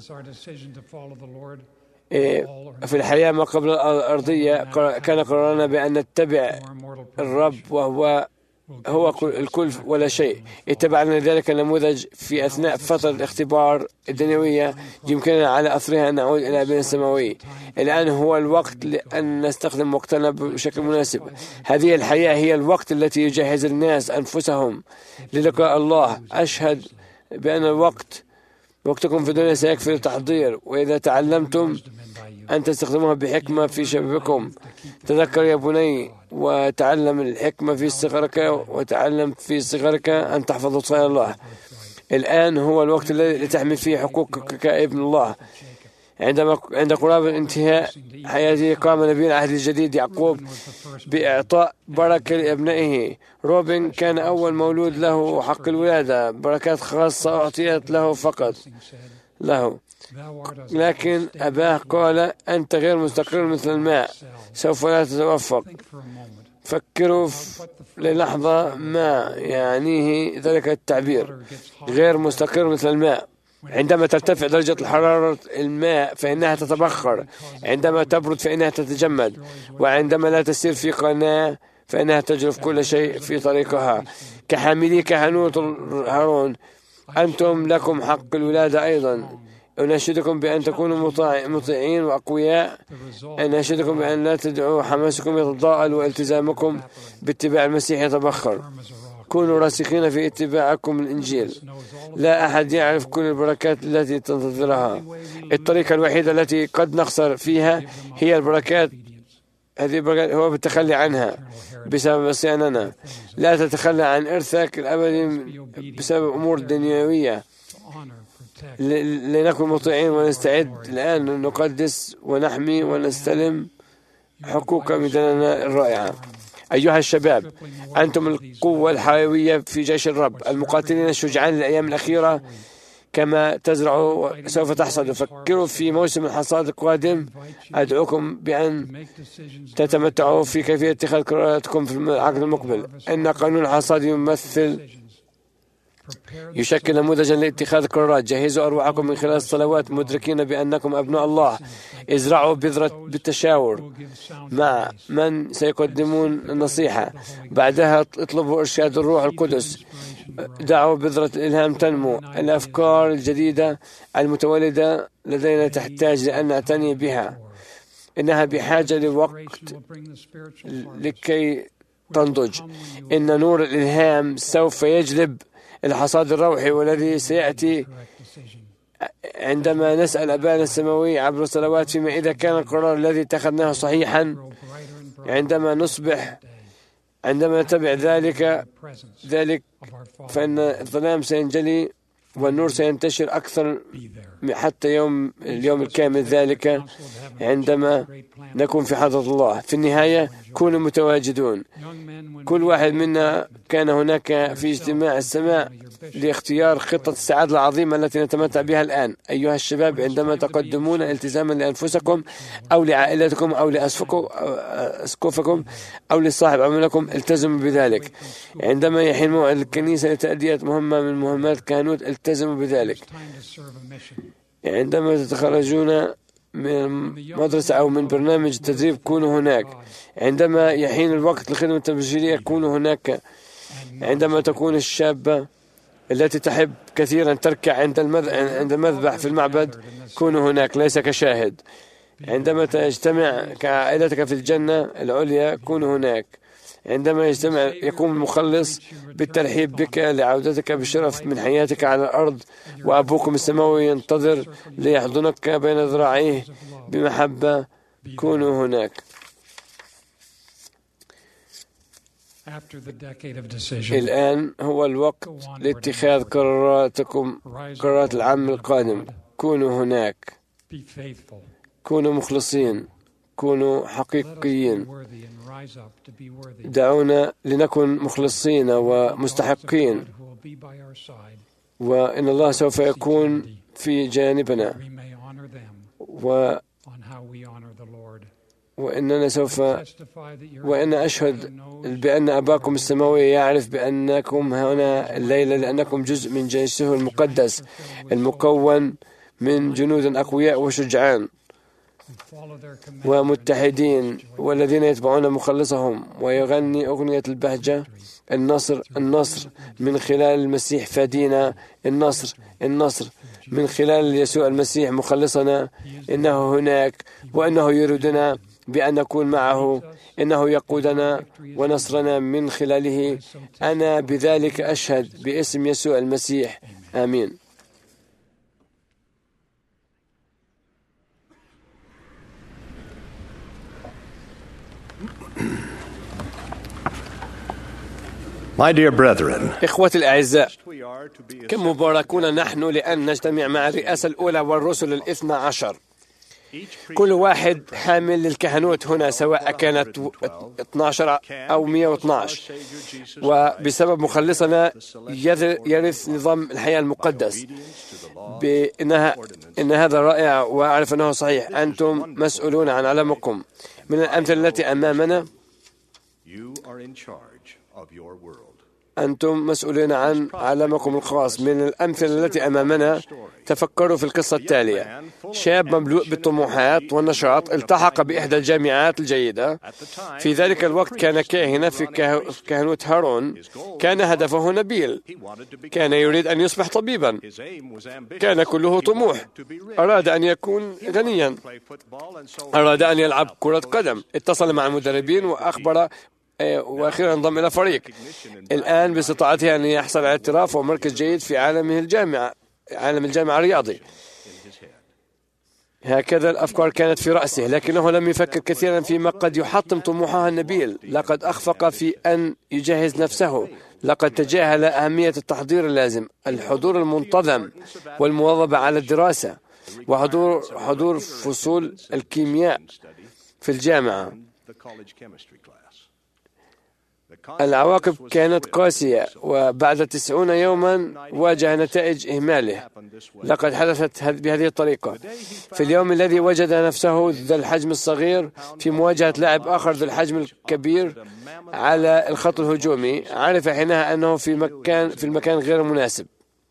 Speaker 4: في الحياة ما قبل الأرضية كان قرارنا بأن نتبع الرب وهو هو الكل ولا شيء. اتبعنا ذلك النموذج في أثناء فترة الاختبار الدنيوية، يمكننا على أثرها أن نعود إلى أبينا السماوي. الآن هو الوقت لأن نستخدم وقتنا بشكل مناسب. هذه الحياة هي الوقت التي يجهز الناس أنفسهم للقاء الله. أشهد بأن الوقت وقتكم في الدنيا سيكفي للتحضير، وإذا تعلمتم أن تستخدموها بحكمة في شبابكم تذكر يا بني وتعلم الحكمة في صغرك، وتعلم في صغرك أن تحفظ وصايا الله. الآن هو الوقت الذي لتحمي فيه حقوقك كابن الله. عندما عند قرابة انتهاء حياته قام نبي العهد الجديد يعقوب بإعطاء بركة لأبنائه. روبن كان أول مولود له حق الولادة، بركات خاصة أعطيت له فقط له، لكن أباه قال: أنت غير مستقر مثل الماء، سوف لا تتوفق. فكروا للحظة ما يعنيه ذلك التعبير، غير مستقر مثل الماء. عندما ترتفع درجة الحرارة الماء فإنها تتبخر، عندما تبرد فإنها تتجمد، وعندما لا تسير في قناة فإنها تجرف كل شيء في طريقها. كحاملي كهنوت هارون أنتم لكم حق الولادة أيضا. أناشدكم بأن تكونوا مطيعين وأقوياء. أناشدكم بأن لا تدعوا حماسكم يتضاءل والتزامكم باتباع المسيح يتبخر. كونوا راسخين في اتباعكم الإنجيل. لا أحد يعرف كل البركات التي تنتظرها. الطريقة الوحيدة التي قد نخسر فيها هي البركات، هذه البركات هو بالتخلي عنها بسبب عصياننا. لا تتخلى عن إرثك الأبدي بسبب أمور دنيوية. لنكن مطيعين ونستعد الآن نقدس ونحمي ونستلم حقوق مدننا الرائعة. أيها الشباب، أنتم القوة الحيوية في جيش الرب، المقاتلين الشجعان للأيام الأخيرة. كما تزرعوا سوف تحصدوا. فكروا في موسم الحصاد القادم. أدعوكم بأن تتمتعوا في كيفية اتخاذ قراراتكم في العقد المقبل. إن قانون الحصاد يمثل يشكل نموذجا لاتخاذ القرارات. جهزوا أرواحكم من خلال الصلوات مدركين بأنكم أبناء الله. ازرعوا بذرة بالتشاور مع من سيقدمون النصيحة. بعدها اطلبوا إرشاد الروح القدس. دعوا بذرة الإلهام تنمو. الأفكار الجديدة المتولدة لدينا تحتاج لأن نعتني بها. إنها بحاجة لوقت لكي تنضج. إن نور الإلهام سوف يجلب الحصاد الروحي والذي سيأتي عندما نسأل أبانا السماوي عبر الصلوات فيما إذا كان القرار الذي اتخذناه صحيحا. عندما نصبح عندما نتبع ذلك ذلك فإن الظلام سينجلي والنور سينتشر أكثر حتى يوم اليوم الكامل، ذلك عندما نكون في حضرة الله. في النهاية كونوا متواجدون. كل واحد منا كان هناك في اجتماع السماء لاختيار خطة السعادة العظيمة التي نتمتع بها الآن. أيها الشباب، عندما تقدمون التزاما لأنفسكم أو لعائلتكم أو لأسقفكم أو لصاحب عملكم، التزموا بذلك. عندما يحين موعد الكنيسة لتأدية مهمة من مهمات كهنوت، التزموا بذلك. عندما تتخرجون من مدرسة أو من برنامج تدريب كونوا هناك. عندما يحين الوقت للخدمة التبشيرية كونوا هناك. عندما تكون الشابة التي تحب كثيرا تركع عند عند المذبح في المعبد كونوا هناك ليس كشاهد. عندما تجتمع كعائلتك في الجنة العليا كونوا هناك. عندما يجتمع يقوم المخلص بالترحيب بك لعودتك بشرف من حياتك على الأرض، وأبوكم السماوي ينتظر ليحضنك بين ذراعيه بمحبة، كونوا هناك. الآن هو الوقت لاتخاذ قراراتكم، قرارات العام القادم. كونوا هناك. كونوا مخلصين. كونوا حقيقيين. دعونا لنكن مخلصين ومستحقين، وإن الله سوف يكون في جانبنا، و وإننا سوف وإن أشهد بأن أباكم السماوي يعرف بأنكم هنا الليلة، لأنكم جزء من جيشه المقدس المكون من جنود أقوياء وشجعان ومتحدين، والذين يتبعون مخلصهم. ويغني أغنية البهجة: النصر النصر من خلال المسيح فادينا، النصر النصر من خلال يسوع المسيح مخلصنا. إنه هناك وإنه يريدنا بأن نكون معه. إنه يقودنا ونصرنا من خلاله. أنا بذلك أشهد باسم يسوع المسيح. آمين.
Speaker 7: My dear brethren,
Speaker 4: إخوتي الأعزاء، كم مباركون نحن لأن نجتمع مع الرئاسة الأولى والرسل الاثنى عشر، كل واحد حامل للكهنوت هنا، سواء كانت اثني عشر أو مئة واثني عشر، وبسبب مخلصنا يرث نظام الحياة المقدس. بإنها إن هذا رائع، وأعرف أنه صحيح. أنتم مسؤولون عن علمكم. من الأمثلة التي أمامنا، أنتم مسؤولين عن عالمكم الخاص. من الأمثلة التي أمامنا، تفكروا في القصة التالية: شاب مملوء بالطموحات والنشاط التحق بإحدى الجامعات الجيدة. في ذلك الوقت كان كاهنا في كهنوت هارون. كان هدفه نبيل، كان يريد أن يصبح طبيبا، كان كله طموح. أراد أن يكون غنيا، أراد أن يلعب كرة قدم. اتصل مع المدربين وأخبر، وأخيرا انضم إلى فريق. الآن باستطاعته أن يحصل على اعتراف ومركز جيد في عالمه الجامعة، عالم الجامعة الرياضي. هكذا الأفكار كانت في رأسه، لكنه لم يفكر كثيرا فيما قد يحطم طموحه النبيل. لقد أخفق في أن يجهز نفسه، لقد تجاهل أهمية التحضير اللازم، الحضور المنتظم والمواظبة على الدراسة، وحضور حضور فصول الكيمياء في الجامعة. العواقب كانت قاسية، وبعد تسعين يوما واجه نتائج إهماله. لقد حدثت بهذه الطريقة: في اليوم الذي وجد نفسه ذا الحجم الصغير في مواجهة لاعب آخر ذو الحجم الكبير على الخط الهجومي، عرف حينها أنه في مكان في المكان غير مناسب،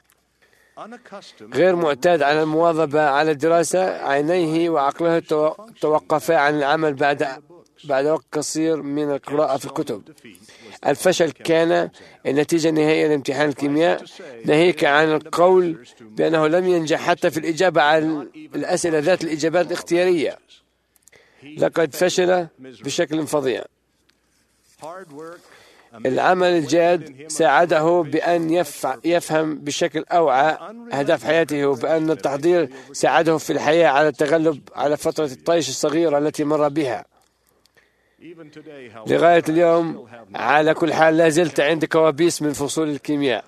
Speaker 4: غير معتاد على المواظبة على الدراسة. عينيه وعقله توقفا عن العمل بعد بعد وقت قصير من القراءة في الكتب. الفشل كان النتيجة النهائية لامتحان الكيمياء، ناهيك عن القول بأنه لم ينجح حتى في الإجابة على الأسئلة ذات الإجابات الاختيارية. لقد فشل بشكل فظيع. العمل الجاد ساعده بأن يفهم بشكل أوعى أهداف حياته، وبأن التحضير ساعده في الحياة على التغلب على فترة الطيش الصغيرة التي مر بها. لغاية اليوم على كل حال لا زلت عندي كوابيس من فصول الكيمياء.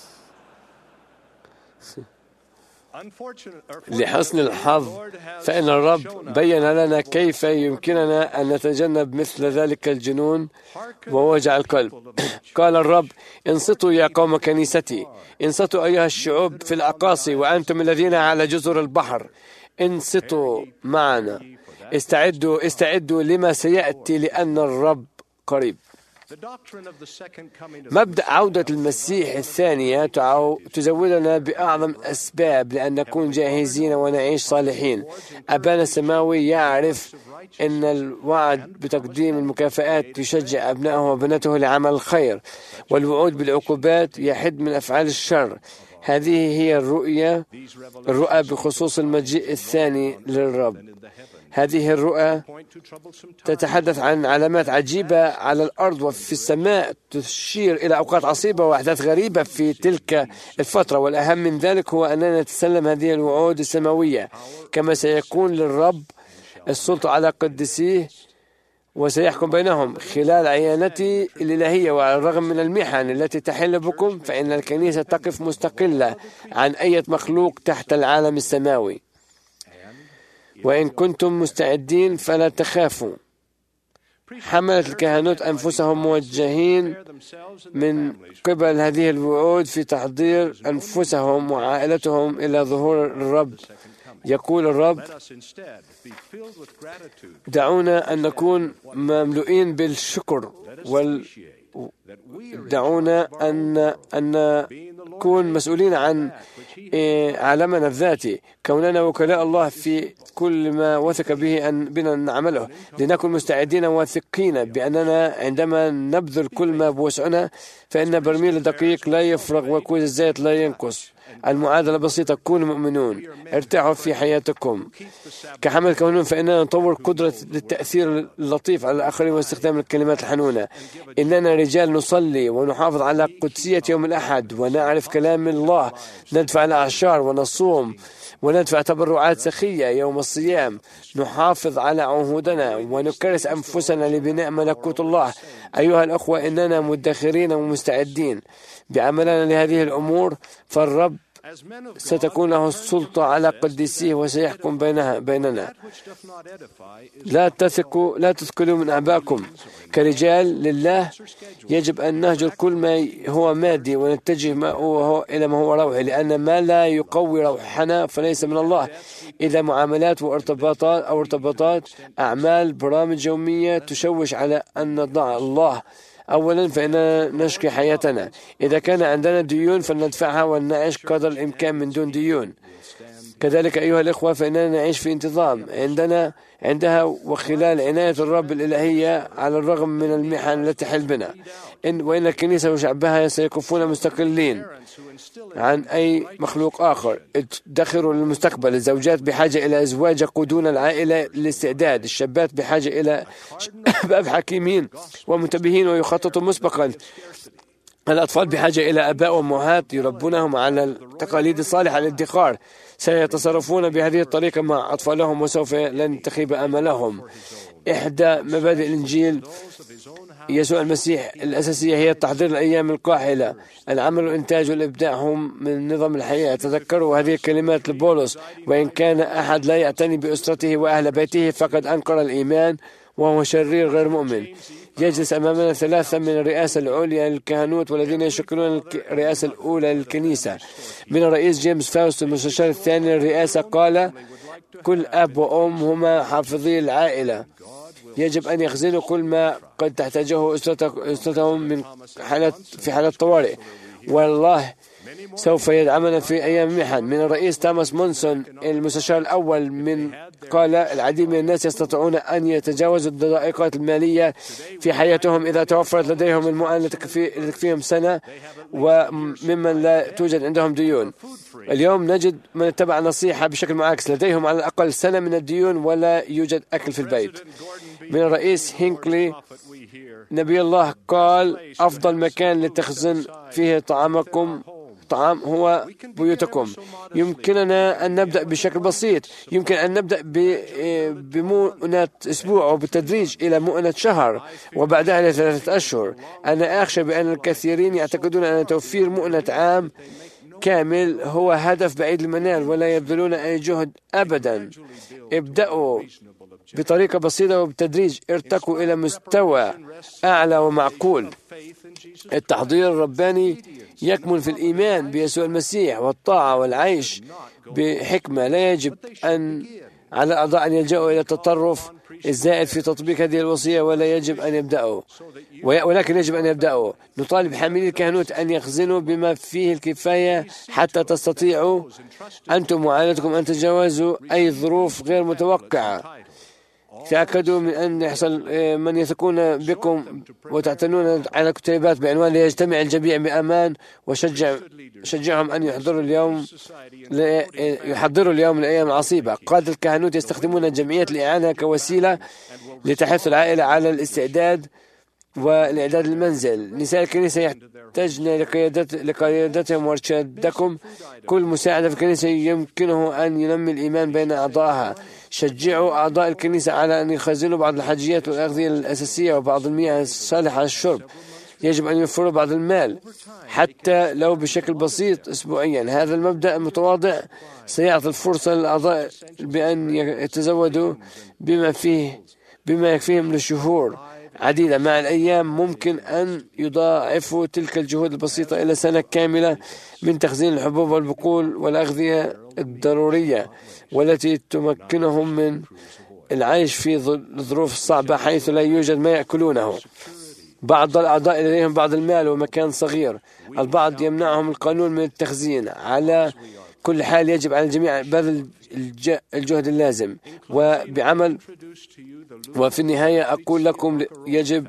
Speaker 4: لحسن الحظ فإن الرب بين لنا كيف يمكننا أن نتجنب مثل ذلك الجنون ووجع القلب. قال الرب: انصتوا يا قوم كنيستي، انصتوا أيها الشعوب في الأقاصي، وأنتم الذين على جزر البحر، انصتوا معنا. استعدوا استعدوا لما سيأتي، لأن الرب قريب. مبدأ عودة المسيح الثانية تزودنا بأعظم الأسباب لأن نكون جاهزين ونعيش صالحين. أبانا السماوي يعرف أن الوعد بتقديم المكافآت يشجع أبنائه وبناته لعمل الخير، والوعود بالعقوبات يحد من أفعال الشر. هذه هي الرؤية الرؤى بخصوص المجيء الثاني للرب. هذه الرؤى تتحدث عن علامات عجيبة على الأرض وفي السماء، تشير إلى أوقات عصيبة وأحداث غريبة في تلك الفترة. والأهم من ذلك هو أننا نتسلم هذه الوعود السماوية، كما سيكون للرب السلطة على قدسيه وسيحكم بينهم خلال عيانته الإلهية. وعلى الرغم من المحن التي تحل بكم، فإن الكنيسة تقف مستقلة عن أي مخلوق تحت العالم السماوي. وإن كنتم مستعدين فلا تخافوا. حملة الكهنوت أنفسهم موجهين من قبل هذه الوعود في تحضير أنفسهم وعائلتهم إلى ظهور الرب. يقول الرب: دعونا أن نكون مملوئين بالشكر وال دعونا أن أن نكون مسؤولين عن عالمنا الذاتي، كوننا وكلاء الله في كل ما وثق به أن بنا نعمله، لنكن مستعدين واثقين بأننا عندما نبذل كل ما بوسعنا فإن برميل الدقيق لا يفرغ وكوز الزيت لا ينقص. المعادلة بسيطة: كونوا مؤمنون، ارتاحوا في حياتكم. كحمل كونون فإننا نطور قدرة للتأثير اللطيف على الآخرين واستخدام الكلمات الحنونة. إننا رجال نصلي ونحافظ على قدسية يوم الأحد ونعرف كلام الله، ندفع الأعشار ونصوم وندفع تبرعات سخية يوم الصيام، نحافظ على عهودنا ونكرس أنفسنا لبناء ملكوت الله. أيها الأخوة، إننا مدخرين ومستعدين بعملنا لهذه الأمور، فالرب ستكون له السلطة على قديسيه وسيحكم بينها بيننا. لا تثقوا لا تثقلوا من أعباءكم. كرجال لله يجب أن نهجر كل ما هو مادي ونتجه ما هو إلى ما هو روحي، لأن ما لا يقوي روحنا فليس من الله. إذا معاملات وارتباطات أو ارتباطات أعمال برامج يومية تشوش على أن نضع الله أولا، فإننا نشكي حياتنا. إذا كان عندنا ديون فلندفعها ونعيش قدر الإمكان من دون ديون. كذلك أيها الإخوة، فإننا نعيش في انتظام عندنا عندها وخلال عناية الرب الإلهية على الرغم من المحن التي تحل بنا. إن وإن الكنيسة وشعبها سيكونون مستقلين عن أي مخلوق آخر. ادخروا للمستقبل. الزوجات بحاجة إلى أزواج يقودون العائلة للاستعداد. الشابات بحاجة إلى شباب حكيمين ومنتبهين ويخططوا مسبقا. الأطفال بحاجة إلى آباء وأمهات يربونهم على التقاليد الصالحة للادخار. سيتصرفون بهذه الطريقة مع أطفالهم وسوف لن تخيب أملهم. إحدى مبادئ الإنجيل يسوع المسيح الأساسية هي تحضير الأيام القاحلة. العمل والإنتاج والإبداع هم من نظام الحياة. تذكروا هذه الكلمات لبولس: وإن كان أحد لا يعتني بأسرته وأهل بيته فقد أنكر الإيمان وهو شرير غير مؤمن. يجلس أمامنا ثلاثة من الرئاسة العليا للكهنوت والذين يشكلون الرئاسة الأولى للكنيسة. من الرئيس جيمس فاوست المستشار الثاني للرئاسة قال: كل أب وأم هما حافظي العائلة. يجب أن يخزنوا كل ما قد تحتاجه أسرتهم من حالة في حالة طوارئ، والله سوف يدعمنا في أيام محن. من الرئيس توماس مونسون المستشار الأول من قال: العديد من الناس يستطيعون أن يتجاوزوا الضائقات المالية في حياتهم إذا توفرت لديهم المؤن لتكفيهم سنة وممن لا توجد عندهم ديون. اليوم نجد من اتبع نصيحة بشكل معاكس، لديهم على الأقل سنة من الديون ولا يوجد أكل في البيت. من الرئيس هينكلي نبي الله قال: أفضل مكان لتخزن فيه طعامكم طعام هو بيوتكم. يمكننا أن نبدأ بشكل بسيط. يمكن أن نبدأ بمؤنة أسبوع وبالتدريج إلى مؤنة شهر وبعدها إلى ثلاثة أشهر. أنا أخشى بأن الكثيرين يعتقدون أن توفير مؤنة عام كامل هو هدف بعيد المنال ولا يبذلون أي جهد أبدا. ابدأوا بطريقة بسيطة وبالتدريج ارتقوا إلى مستوى أعلى ومعقول. التحضير الرباني يكمن في الإيمان بيسوع المسيح والطاعة والعيش بحكمة. لا يجب أن على الأعضاء أن يلجأوا إلى التطرف الزائد في تطبيق هذه الوصية، ولا يجب أن يبدأوا ولكن يجب أن يبدأوا. نطالب حاملي الكهنوت أن يخزنوا بما فيه الكفاية حتى تستطيعوا أنتم وعائلتكم أن تتجاوزوا أي ظروف غير متوقعة. تأكدوا من أن يحصل من يثقون بكم وتعتنون على كتيبات بعنوان ليجتمع الجميع بأمان، وشجع شجعهم أن يحضروا اليوم يحضروا اليوم لأيام عصيبة. قادة الكهنوت يستخدمون الجمعيات الإعانة كوسيلة لتحث العائلة على الاستعداد والإعداد للمنزل. نساء الكنيسة يحتاجن لقيادتهم وارشادكم. كل مساعدة في الكنيسة يمكنه أن ينمي الإيمان بين أعضائها. شجعوا أعضاء الكنيسة على أن يخزنوا بعض الحاجيات والأغذية الأساسية وبعض المياه الصالحة للشرب. يجب أن يوفروا بعض المال حتى لو بشكل بسيط أسبوعيا. هذا المبدأ المتواضع سيعطي الفرصة للأعضاء بأن يتزودوا بما فيه بما يكفيهم لشهور عديدة. مع الأيام ممكن أن يضاعفوا تلك الجهود البسيطة إلى سنة كاملة من تخزين الحبوب والبقول والأغذية الضرورية والتي تمكنهم من العيش في الظروف الصعبة حيث لا يوجد ما يأكلونه. بعض الأعضاء لديهم بعض المال ومكان صغير. البعض يمنعهم القانون من التخزين. على كل حال يجب على الجميع بذل الجهد اللازم وبعمل. وفي النهاية أقول لكم يجب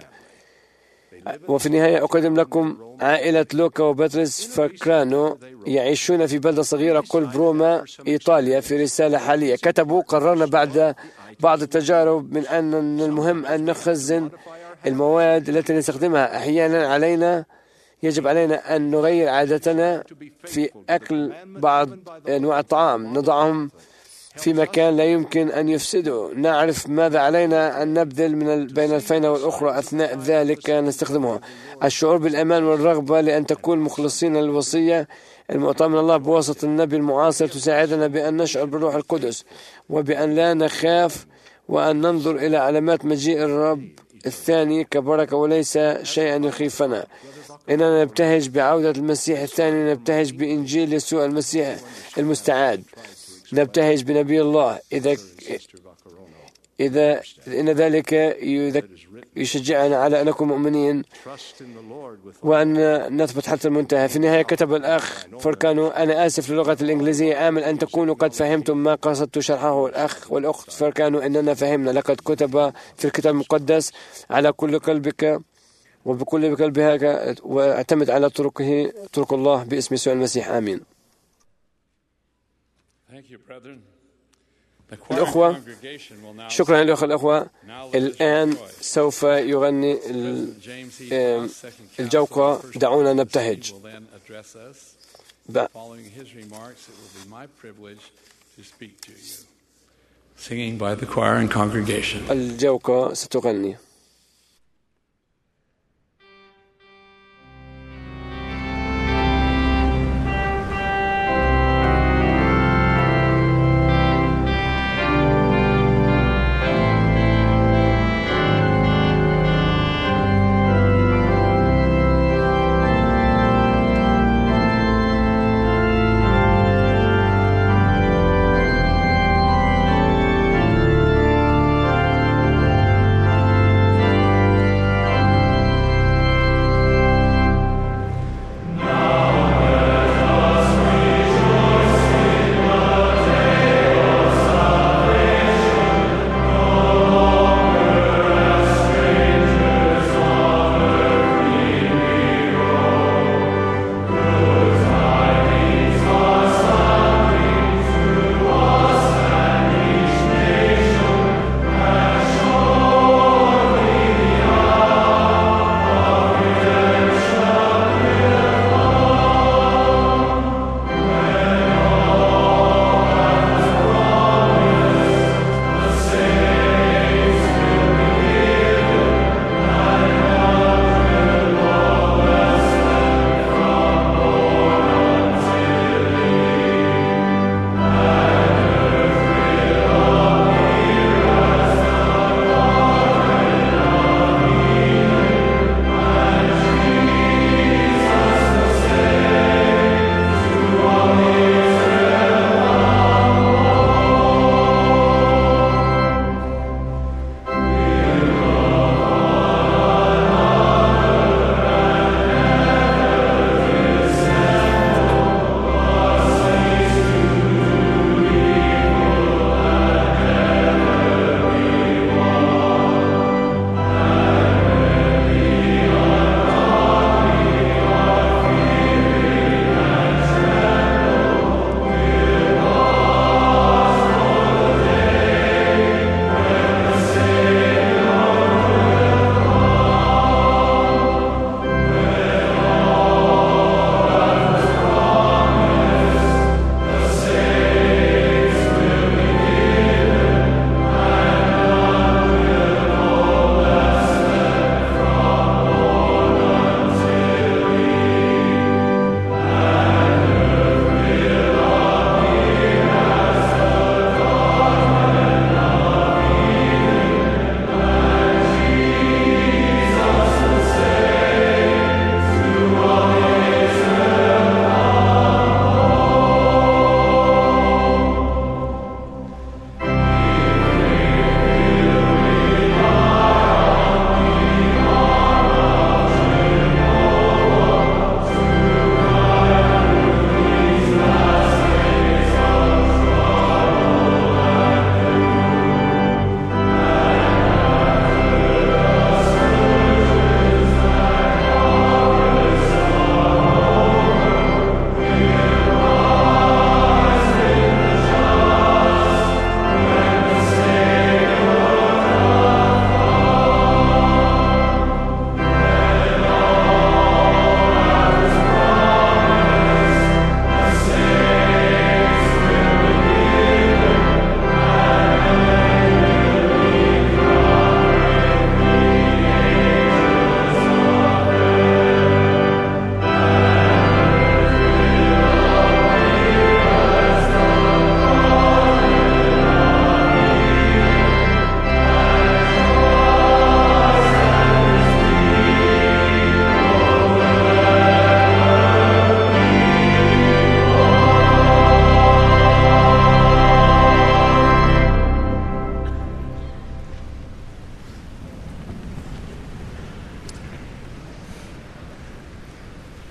Speaker 4: وفي النهاية أقدم لكم عائلة لوكا وباتريس فاكرانو يعيشون في بلدة صغيرة قرب روما إيطاليا في رسالة حالية. كتبوا: قررنا بعد بعض التجارب من أن المهم أن نخزن المواد التي نستخدمها. أحيانا علينا يجب علينا أن نغير عادتنا في أكل بعض أنواع الطعام، نضعهم في مكان لا يمكن أن يفسدوا. نعرف ماذا علينا أن نبذل من بين الفينة والأخرى أثناء ذلك نستخدمها. الشعور بالأمان والرغبة لأن تكون مخلصين للوصية المعطاة من الله بواسطة النبي المعاصر تساعدنا بأن نشعر بالروح القدس وبأن لا نخاف وأن ننظر إلى علامات مجيء الرب الثاني كبركة وليس شيئا يخيفنا. إننا نبتهج بعودة المسيح الثاني، نبتهج بإنجيل يسوع المسيح المستعاد، نبتهج بنبي الله. إذا إذا إن ذلك يشجعنا على أن نكون مؤمنين وأن نثبت حتى المنتهى. في النهاية كتب الأخ فركانو: أنا آسف للغة الإنجليزية، آمل أن تكونوا قد فهمتم ما قصدت شرحه. الأخ والأخت فركانو: إننا فهمنا. لقد كتب في الكتاب المقدس: على كل قلبك وبكل قلبها، واعتمد على طرقه طرق الله باسم يسوع المسيح. آمين. الأخوة، شكرا للأخوة الأخوة. الآن سوف يغني الجوقة دعونا نبتهج. الجوقة ستغني.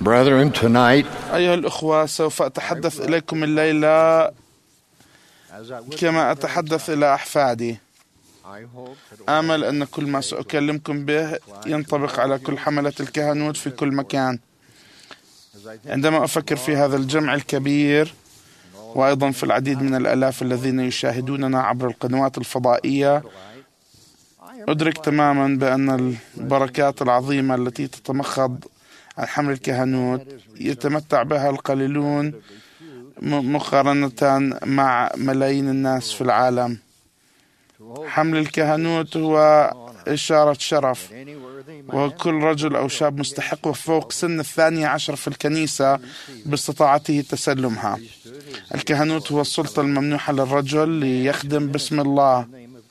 Speaker 7: Brethren, tonight,
Speaker 2: أيها الأخوة، سوف أتحدث إليكم الليلة كما أتحدث إلى أحفادي. آمل أن كل ما سأكلمكم به ينطبق على كل حملة الكهنوت في كل مكان. عندما أفكر في هذا الجمع الكبير، وأيضا في العديد من الآلاف الذين يشاهدوننا عبر القنوات الفضائية، أدرك تماما بأن البركات العظيمة التي تتمخض عن حمل الكهنوت يتمتع بها القليلون مقارنة مع ملايين الناس في العالم. حمل الكهنوت هو إشارة شرف، وكل رجل أو شاب مستحق وفوق سن الثانية عشر في الكنيسة باستطاعته تسلمها. الكهنوت هو السلطة الممنوحة للرجل ليخدم باسم الله.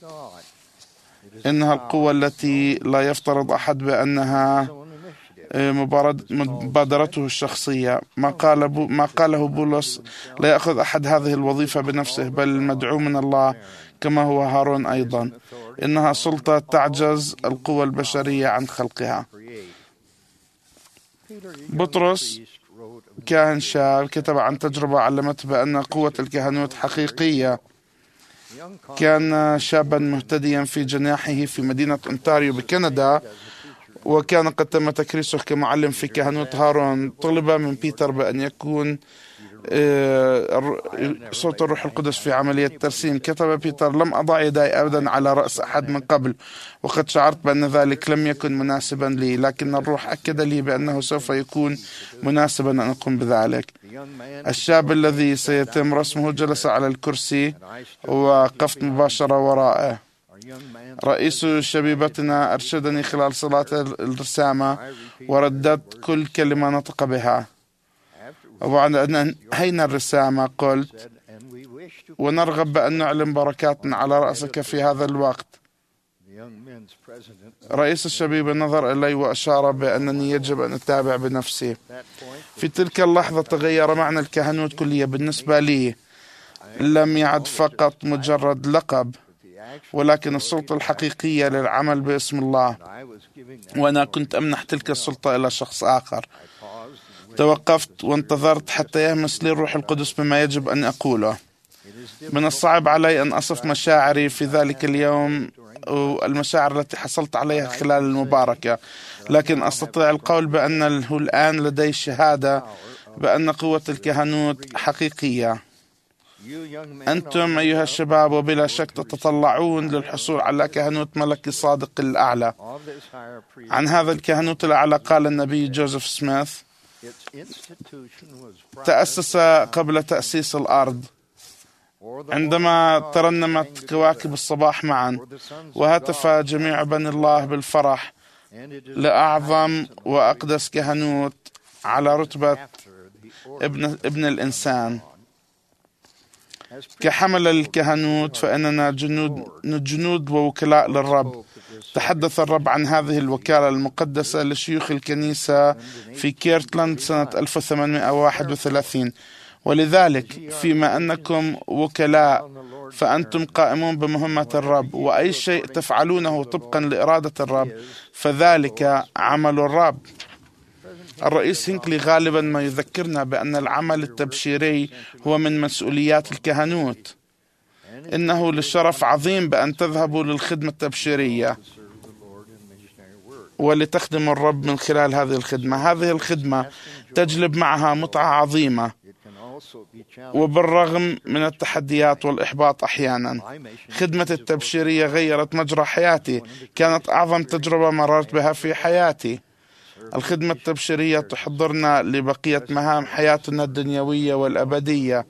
Speaker 2: إنها القوة التي لا يفترض أحد بأنها مبادرته الشخصية. ما قال بو ما قاله بولس: لا يأخذ أحد هذه الوظيفة بنفسه، بل المدعو من الله كما هو هارون أيضا. إنها سلطة تعجز القوى البشرية عن خلقها. بطرس كاهن شاب كتب عن تجربة علمته بأن قوة الكهنوت حقيقية. كان شابا مهتديا في جناحه في مدينة أونتاريو بكندا، وكان قد تم تكريسه كمعلم في كهنوت هارون. طلب من بيتر بأن يكون صوت الروح القدس في عملية ترسيم. كتب بيتر: لم أضع يدي أبدا على رأس أحد من قبل، وقد شعرت بأن ذلك لم يكن مناسبا لي، لكن الروح أكد لي بأنه سوف يكون مناسبا أن أقوم بذلك. الشاب الذي سيتم رسمه جلس على الكرسي ووقفت مباشرة وراءه. رئيس شبيبتنا أرشدني خلال صلاة الرسامة ورددت كل كلمة نطق بها. وبعد أن انهينا الرسامة قلت: ونرغب بأن نعلن بركاتنا على رأسك في هذا الوقت. رئيس الشبيبة نظر إلي وأشار بأنني يجب أن أتابع بنفسي. في تلك اللحظة تغير معنى الكهنوت كليا بالنسبة لي. لم يعد فقط مجرد لقب، ولكن السلطة الحقيقية للعمل باسم الله، وأنا كنت أمنح تلك السلطة إلى شخص آخر. توقفت وانتظرت حتى يهمس لي الروح القدس بما يجب أن أقوله. من الصعب علي أن أصف مشاعري في ذلك اليوم والمشاعر التي حصلت عليها خلال المباركة، لكن أستطيع القول بأنه الآن لدي شهادة بأن قوة الكهنوت حقيقية. أنتم أيها الشباب وبلا شك تتطلعون للحصول على كهنوت ملكي صادق الأعلى. عن هذا الكهنوت الأعلى قال النبي جوزيف سميث: تأسس قبل تأسيس الأرض. عندما ترنمت كواكب الصباح معا وهتف جميع بني الله بالفرح لأعظم وأقدس كهنوت على رتبة ابن, ابن الإنسان. كحمل الكهنوت فإننا جنود, جنود ووكلاء للرب. تحدث الرب عن هذه الوكالة المقدسة لشيوخ الكنيسة في كيرتلاند سنة ألف وثمانمائة وواحد وثلاثين. ولذلك فيما أنكم وكلاء فأنتم قائمون بمهمة الرب، وأي شيء تفعلونه طبقا لإرادة الرب فذلك عمل الرب. الرئيس هينكلي غالبا ما يذكرنا بأن العمل التبشيري هو من مسؤوليات الكهنوت. إنه للشرف عظيم بأن تذهبوا للخدمة التبشيرية ولتخدموا الرب من خلال هذه الخدمة. هذه الخدمة تجلب معها متعة عظيمة، وبالرغم من التحديات والإحباط أحيانا. خدمة التبشيرية غيرت مجرى حياتي، كانت أعظم تجربة مررت بها في حياتي. الخدمة التبشيرية تحضرنا لبقية مهام حياتنا الدنيوية والأبدية.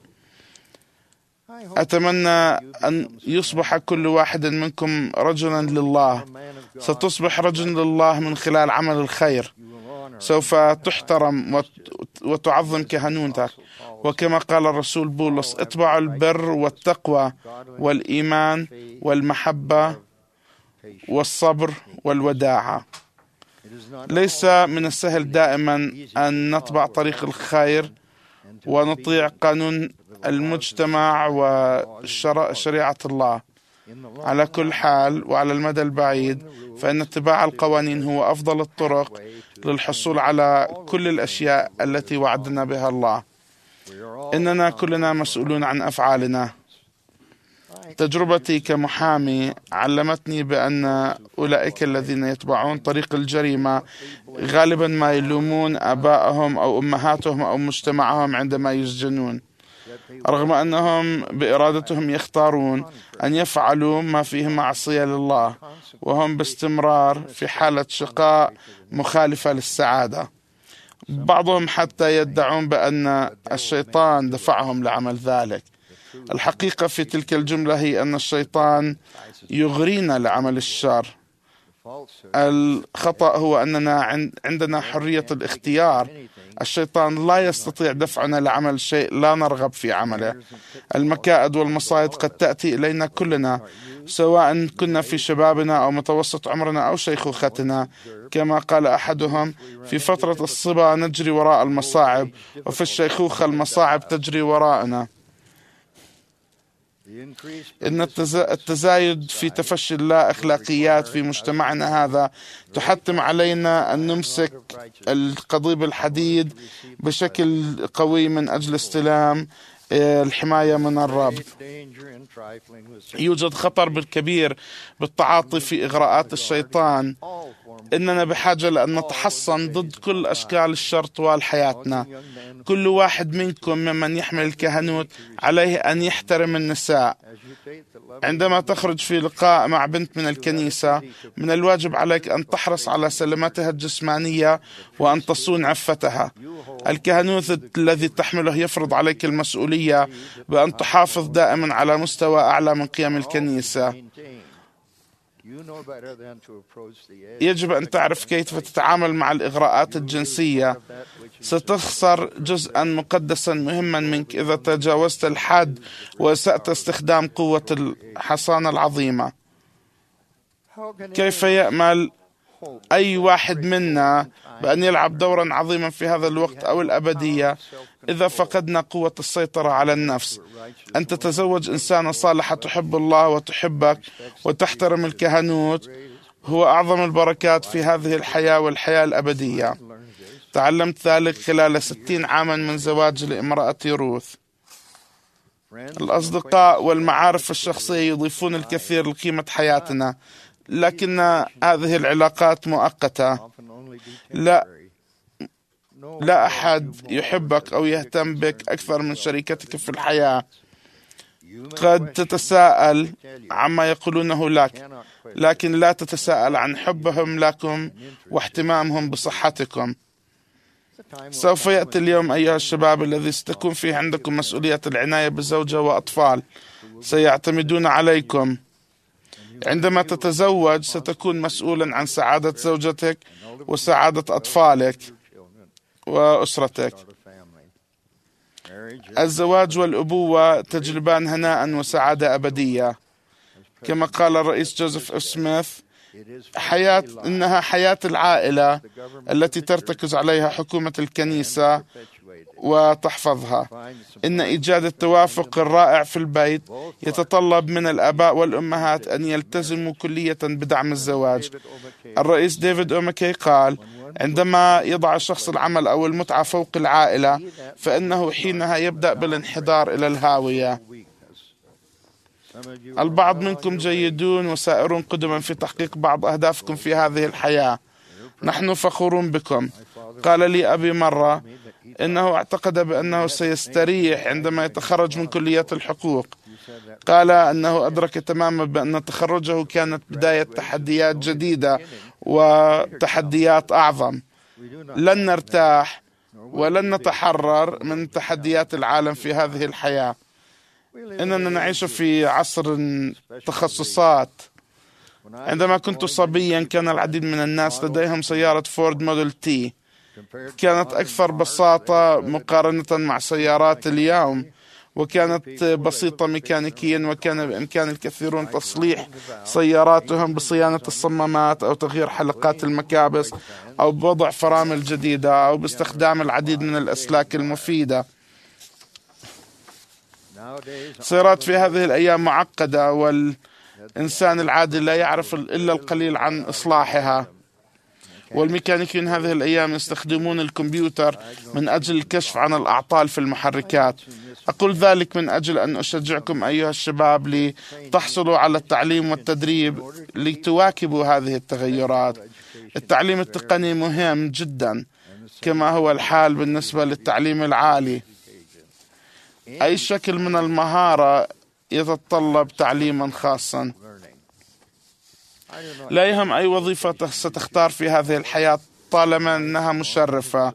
Speaker 2: أتمنى أن يصبح كل واحد منكم رجلا لله. ستصبح رجل لله من خلال عمل الخير. سوف تحترم وتعظم كهنوتك، وكما قال الرسول بولس: اتبعوا البر والتقوى والإيمان والمحبة والصبر والوداعة. ليس من السهل دائما أن نتبع طريق الخير ونطيع قانون المجتمع وشريعة الله. على كل حال وعلى المدى البعيد فإن اتباع القوانين هو أفضل الطرق للحصول على كل الأشياء التي وعدنا بها الله. إننا كلنا مسؤولون عن أفعالنا. تجربتي كمحامي علمتني بأن أولئك الذين يتبعون طريق الجريمة غالبا ما يلومون آبائهم أو أمهاتهم أو مجتمعهم عندما يسجنون، رغم أنهم بإرادتهم يختارون أن يفعلوا ما فيه معصية لله، وهم باستمرار في حالة شقاء مخالفة للسعادة. بعضهم حتى يدعون بأن الشيطان دفعهم لعمل ذلك. الحقيقة في تلك الجملة هي أن الشيطان يغرينا لعمل الشر. الخطأ هو أننا عندنا حرية الاختيار. الشيطان لا يستطيع دفعنا لعمل شيء لا نرغب في عمله. المكائد والمصائب قد تأتي إلينا كلنا، سواء كنا في شبابنا أو متوسط عمرنا أو شيخوختنا. كما قال أحدهم: في فترة الصبا نجري وراء المصاعب، وفي الشيخوخة المصاعب تجري وراءنا. إن التزايد في تفشي اللا أخلاقيات في مجتمعنا هذا تحتم علينا أن نمسك القضيب الحديد بشكل قوي من أجل استلام الحماية من الرب. يوجد خطر كبير بالتعاطي في إغراءات الشيطان. إننا بحاجة لأن نتحصن ضد كل أشكال الشر طوال حياتنا. كل واحد منكم ممن يحمل الكهنوت عليه أن يحترم النساء. عندما تخرج في لقاء مع بنت من الكنيسة، من الواجب عليك أن تحرص على سلامتها الجسمانية وأن تصون عفتها. الكهنوت الذي تحمله يفرض عليك المسؤولية بأن تحافظ دائما على مستوى أعلى من قيم الكنيسة. يجب أن تعرف كيف تتعامل مع الإغراءات الجنسية. ستخسر جزءا مقدسا مهما منك إذا تجاوزت الحد وأسأت استخدام قوة الحصانة العظيمة. كيف يأمل أي واحد منا بأن يلعب دورا عظيما في هذا الوقت أو الأبدية إذا فقدنا قوة السيطرة على النفس؟ أن تتزوج إنسانة صالحة تحب الله وتحبك وتحترم الكهنوت هو أعظم البركات في هذه الحياة والحياة الأبدية. تعلمت ذلك خلال ستين عاما من زواجي لامرأة روث. الأصدقاء والمعارف الشخصية يضيفون الكثير لقيمة حياتنا، لكن هذه العلاقات مؤقتة. لا لا أحد يحبك أو يهتم بك أكثر من شريكتك في الحياة. قد تتساءل عما يقولونه لك، لكن لا تتساءل عن حبهم لكم واهتمامهم بصحتكم. سوف يأتي اليوم أيها الشباب الذي ستكون فيه عندكم مسؤولية العناية بزوجة وأطفال سيعتمدون عليكم. عندما تتزوج ستكون مسؤولا عن سعادة زوجتك وسعادة أطفالك وأسرتك. الزواج والأبوة تجلبان هناء وسعادة أبدية. كما قال الرئيس جوزيف سميث: حياة إنها حياة العائلة التي ترتكز عليها حكومة الكنيسة وتحفظها. إن إيجاد التوافق الرائع في البيت يتطلب من الآباء والأمهات أن يلتزموا كلية بدعم الزواج. الرئيس ديفيد أوماكي قال: عندما يضع الشخص العمل أو المتعة فوق العائلة فإنه حينها يبدأ بالانحدار إلى الهاوية. البعض منكم جيدون وسائرون قدما في تحقيق بعض أهدافكم في هذه الحياة. نحن فخورون بكم. قال لي أبي مرة إنه اعتقد بأنه سيستريح عندما يتخرج من كلية الحقوق. قال أنه أدرك تماما بأن تخرجه كانت بداية تحديات جديدة وتحديات أعظم. لن نرتاح ولن نتحرر من تحديات العالم في هذه الحياة. إننا نعيش في عصر تخصصات. عندما كنت صبيا كان العديد من الناس لديهم سيارة فورد موديل تي. كانت أكثر بساطة مقارنة مع سيارات اليوم، وكانت بسيطة ميكانيكيا، وكان بإمكان الكثيرون تصليح سياراتهم بصيانة الصمامات أو تغيير حلقات المكابس أو بوضع فرامل جديدة أو باستخدام العديد من الأسلاك المفيدة. السيارات في هذه الأيام معقدة والإنسان العادي لا يعرف إلا القليل عن إصلاحها. والميكانيكيون هذه الأيام يستخدمون الكمبيوتر من أجل الكشف عن الأعطال في المحركات. أقول ذلك من أجل أن أشجعكم أيها الشباب لتحصلوا على التعليم والتدريب لتواكبوا هذه التغيرات. التعليم التقني مهم جدا كما هو الحال بالنسبة للتعليم العالي. أي شكل من المهارة يتطلب تعليما خاصا. لا يهم أي وظيفة ستختار في هذه الحياة طالما أنها مشرفة.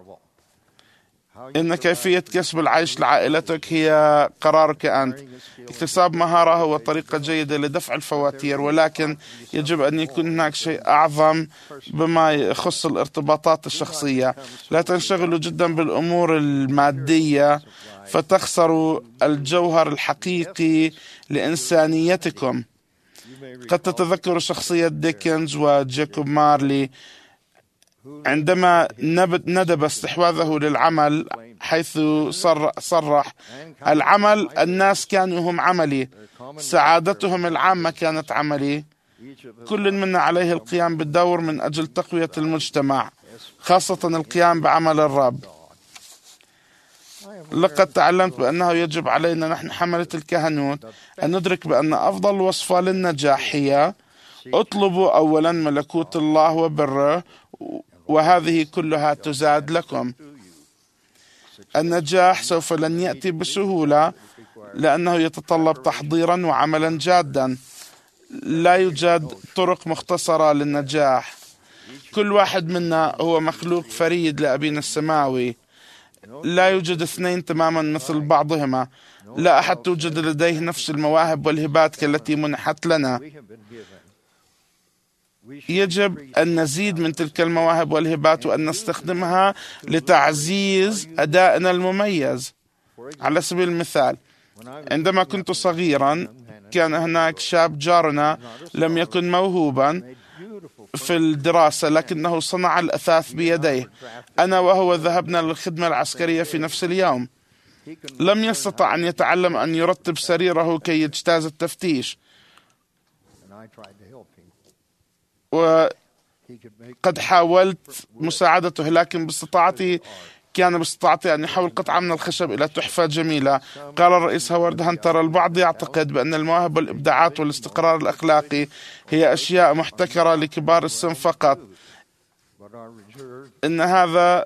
Speaker 2: إن كيفية كسب العيش لعائلتك هي قرارك أنت. اكتساب مهارة هو طريقة جيدة لدفع الفواتير، ولكن يجب أن يكون هناك شيء أعظم بما يخص الارتباطات الشخصية. لا تنشغلوا جدا بالأمور المادية فتخسروا الجوهر الحقيقي لإنسانيتكم. قد تتذكروا شخصية ديكنز وجاكوب مارلي عندما ندب استحواذه للعمل، حيث صرح: العمل، الناس كانوا هم عملي، سعادتهم العامة كانت عملي. كل منا عليه القيام بالدور من أجل تقوية المجتمع، خاصة القيام بعمل الرب. لقد تعلمت بأنه يجب علينا نحن حملة الكهنوت أن ندرك بأن أفضل وصفة للنجاح هي: اطلبوا أولا ملكوت الله وبره وهذه كلها تزاد لكم. النجاح سوف لن يأتي بسهولة لأنه يتطلب تحضيرا وعملا جادا. لا يوجد طرق مختصرة للنجاح. كل واحد منا هو مخلوق فريد لأبينا السماوي. لا يوجد اثنين تماما مثل بعضهما. لا أحد توجد لديه نفس المواهب والهبات كالتي منحت لنا. يجب أن نزيد من تلك المواهب والهبات وأن نستخدمها لتعزيز أدائنا المميز. على سبيل المثال، عندما كنت صغيرا كان هناك شاب جارنا لم يكن موهوبا في الدراسة، لكنه صنع الأثاث بيديه. أنا وهو ذهبنا للخدمة العسكرية في نفس اليوم. لم يستطع أن يتعلم أن يرتب سريره كي يجتاز التفتيش، وقد حاولت مساعدته، لكن باستطاعتي كان باستطاعتي أن يحول قطعة من الخشب إلى تحفة جميلة. قال الرئيس هوارد هانتر: البعض يعتقد بأن المواهب والإبداعات والاستقرار الأخلاقي هي أشياء محتكرة لكبار السن فقط. إن هذا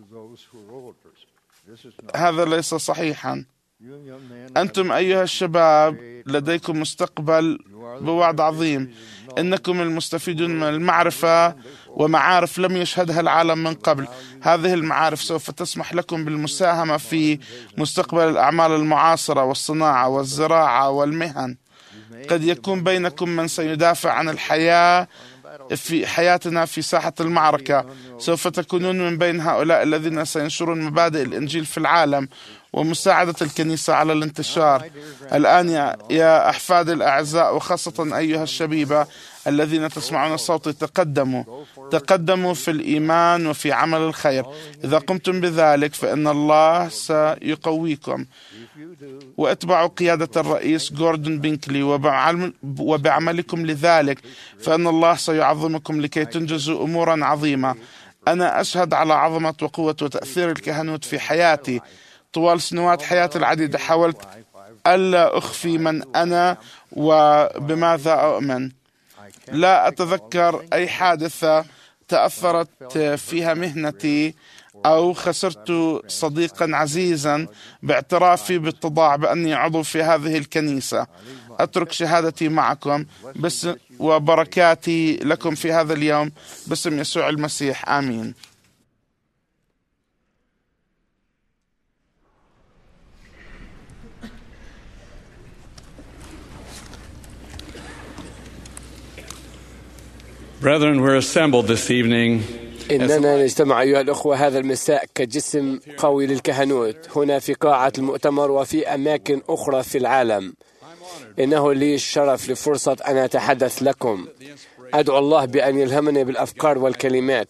Speaker 2: هذا ليس صحيحا. أنتم أيها الشباب لديكم مستقبل بوعد عظيم. إنكم المستفيدون من المعرفة ومعارف لم يشهدها العالم من قبل. هذه المعارف سوف تسمح لكم بالمساهمة في مستقبل الأعمال المعاصرة والصناعة والزراعة والمهن. قد يكون بينكم من سيدافع عن الحياة في حياتنا في ساحة المعركة. سوف تكونون من بين هؤلاء الذين سينشرون مبادئ الإنجيل في العالم ومساعدة الكنيسة على الانتشار. الآن يا أحفاد الأعزاء، وخاصة أيها الشبيبة الذين تسمعون صوتي، تقدموا تقدموا في الإيمان وفي عمل الخير. إذا قمتم بذلك فإن الله سيقويكم. واتبعوا قيادة الرئيس جوردن بينكلي، وبعملكم لذلك فإن الله سيعظمكم لكي تنجزوا أمورا عظيمة. أنا أشهد على عظمة وقوة وتأثير الكهنوت في حياتي. طوال سنوات حياتي العديدة حاولت ألا أخفي من أنا وبماذا أؤمن. لا أتذكر أي حادثة تأثرت فيها مهنتي أو خسرت صديقا عزيزا باعترافي بالتضاع بأني عضو في هذه الكنيسة. أترك شهادتي معكم بس وبركاتي لكم في هذا اليوم باسم يسوع المسيح، آمين.
Speaker 7: Brethren, we're assembled this evening.
Speaker 4: إننا نجتمع أيها الأخوة هذا المساء كجسم قوي للكهنوت هنا في قاعة المؤتمر وفي أماكن أخرى في العالم. إنه لي الشرف لفرصة أن أتحدث لكم. أدعو الله بأن يلهمني بالأفكار والكلمات.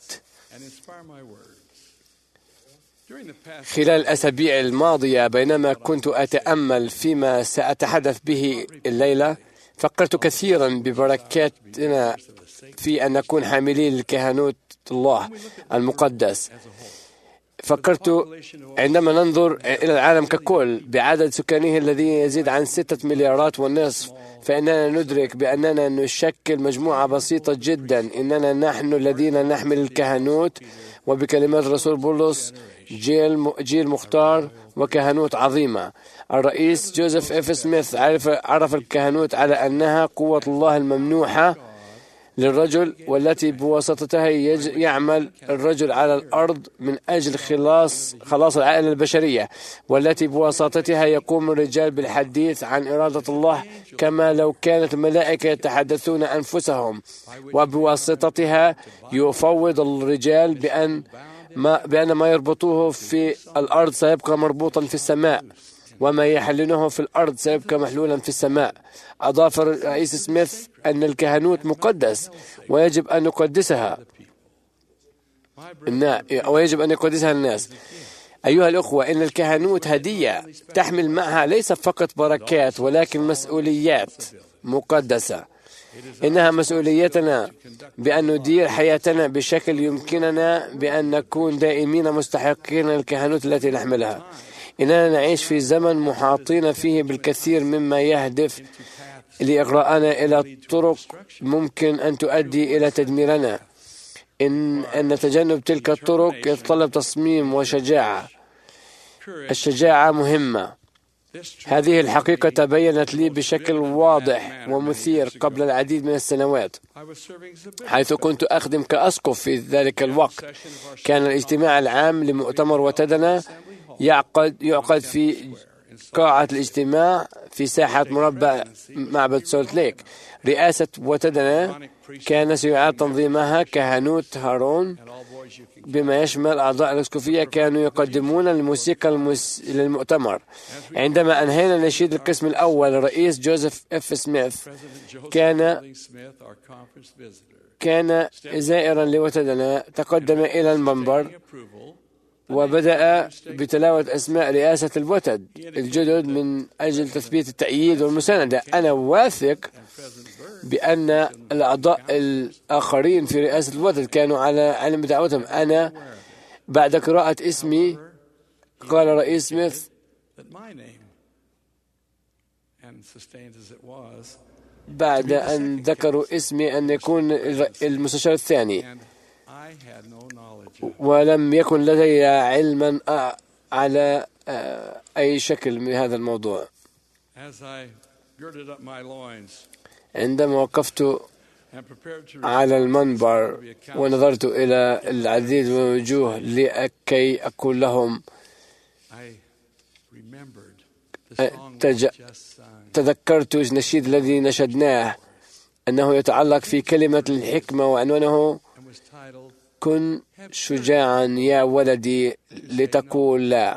Speaker 4: خلال الأسابيع الماضية بينما كنت أتأمل فيما سأتحدث به الليلة، فكرت كثيرا ببركاتنا في أن نكون حاملين للكهنوت الله المقدس. فكرت عندما ننظر إلى العالم ككل بعدد سكانه الذي يزيد عن ستة مليارات والنصف، فإننا ندرك بأننا نشكل مجموعة بسيطة جدا. إننا نحن الذين نحمل الكهنوت، وبكلمات رسول بولس جيل جيل مختار وكهنوت عظيمة. الرئيس جوزيف إف سميث عرف, عرف الكهنوت على أنها قوة الله الممنوحة للرجل، والتي بواسطتها يعمل الرجل على الأرض من أجل خلاص خلاص العائلة البشرية، والتي بواسطتها يقوم الرجال بالحديث عن إرادة الله كما لو كانت الملائكة يتحدثون أنفسهم، وبواسطتها يفوض الرجال بأن ما, بأن ما يربطوه في الأرض سيبقى مربوطا في السماء، وما يحلونه في الأرض سيبقى محلولا في السماء. أضاف الرئيس سميث أن الكهنوت مقدس ويجب أن نقدسها ويجب أن يقدسها الناس. أيها الأخوة، إن الكهنوت هدية تحمل معها ليس فقط بركات ولكن مسؤوليات مقدسة. إنها مسؤوليتنا بأن ندير حياتنا بشكل يمكننا بأن نكون دائمين مستحقين الكهنوت التي نحملها. إننا نعيش في زمن محاطين فيه بالكثير مما يهدف لإغراءنا إلى طرق ممكن أن تؤدي إلى تدميرنا. إن, أن تجنب تلك الطرق يتطلب تصميم وشجاعة. الشجاعة مهمة. هذه الحقيقة تبينت لي بشكل واضح ومثير قبل العديد من السنوات، حيث كنت أخدم كأسقف في ذلك الوقت. كان الاجتماع العام لمؤتمر وتدنا يعقد يعقد في قاعة الاجتماع في ساحة مربع معبد سولت ليك. رئاسة وتدنا كان سيعاد تنظيمها كهنوت هارون، بما يشمل أعضاء الأسقفية كانوا يقدمون الموسيقى المس... للمؤتمر. عندما أنهينا نشيد القسم الأول، الرئيس جوزيف إف سميث كان كان زائرا لوتدنا تقدم إلى المنبر وبدأ بتلاوة أسماء رئاسة الوتد الجدد من أجل تثبيت التأييد والمساندة. أنا واثق بأن الأعضاء الآخرين في رئاسة الوتد كانوا على علم بدعوتهم. أنا بعد قراءة اسمي، قال رئيس سميث، بعد أن ذكروا اسمي أن يكون المستشار الثاني، ولم يكن لدي علما على أي شكل من هذا الموضوع. عندما وقفت على المنبر ونظرت إلى العديد من الوجوه لكي أقول لهم، تج... تذكرت النشيد الذي نشدناه أنه يتعلق في كلمة الحكمة، وعنوانه كن شجاعا يا ولدي لتقول لا.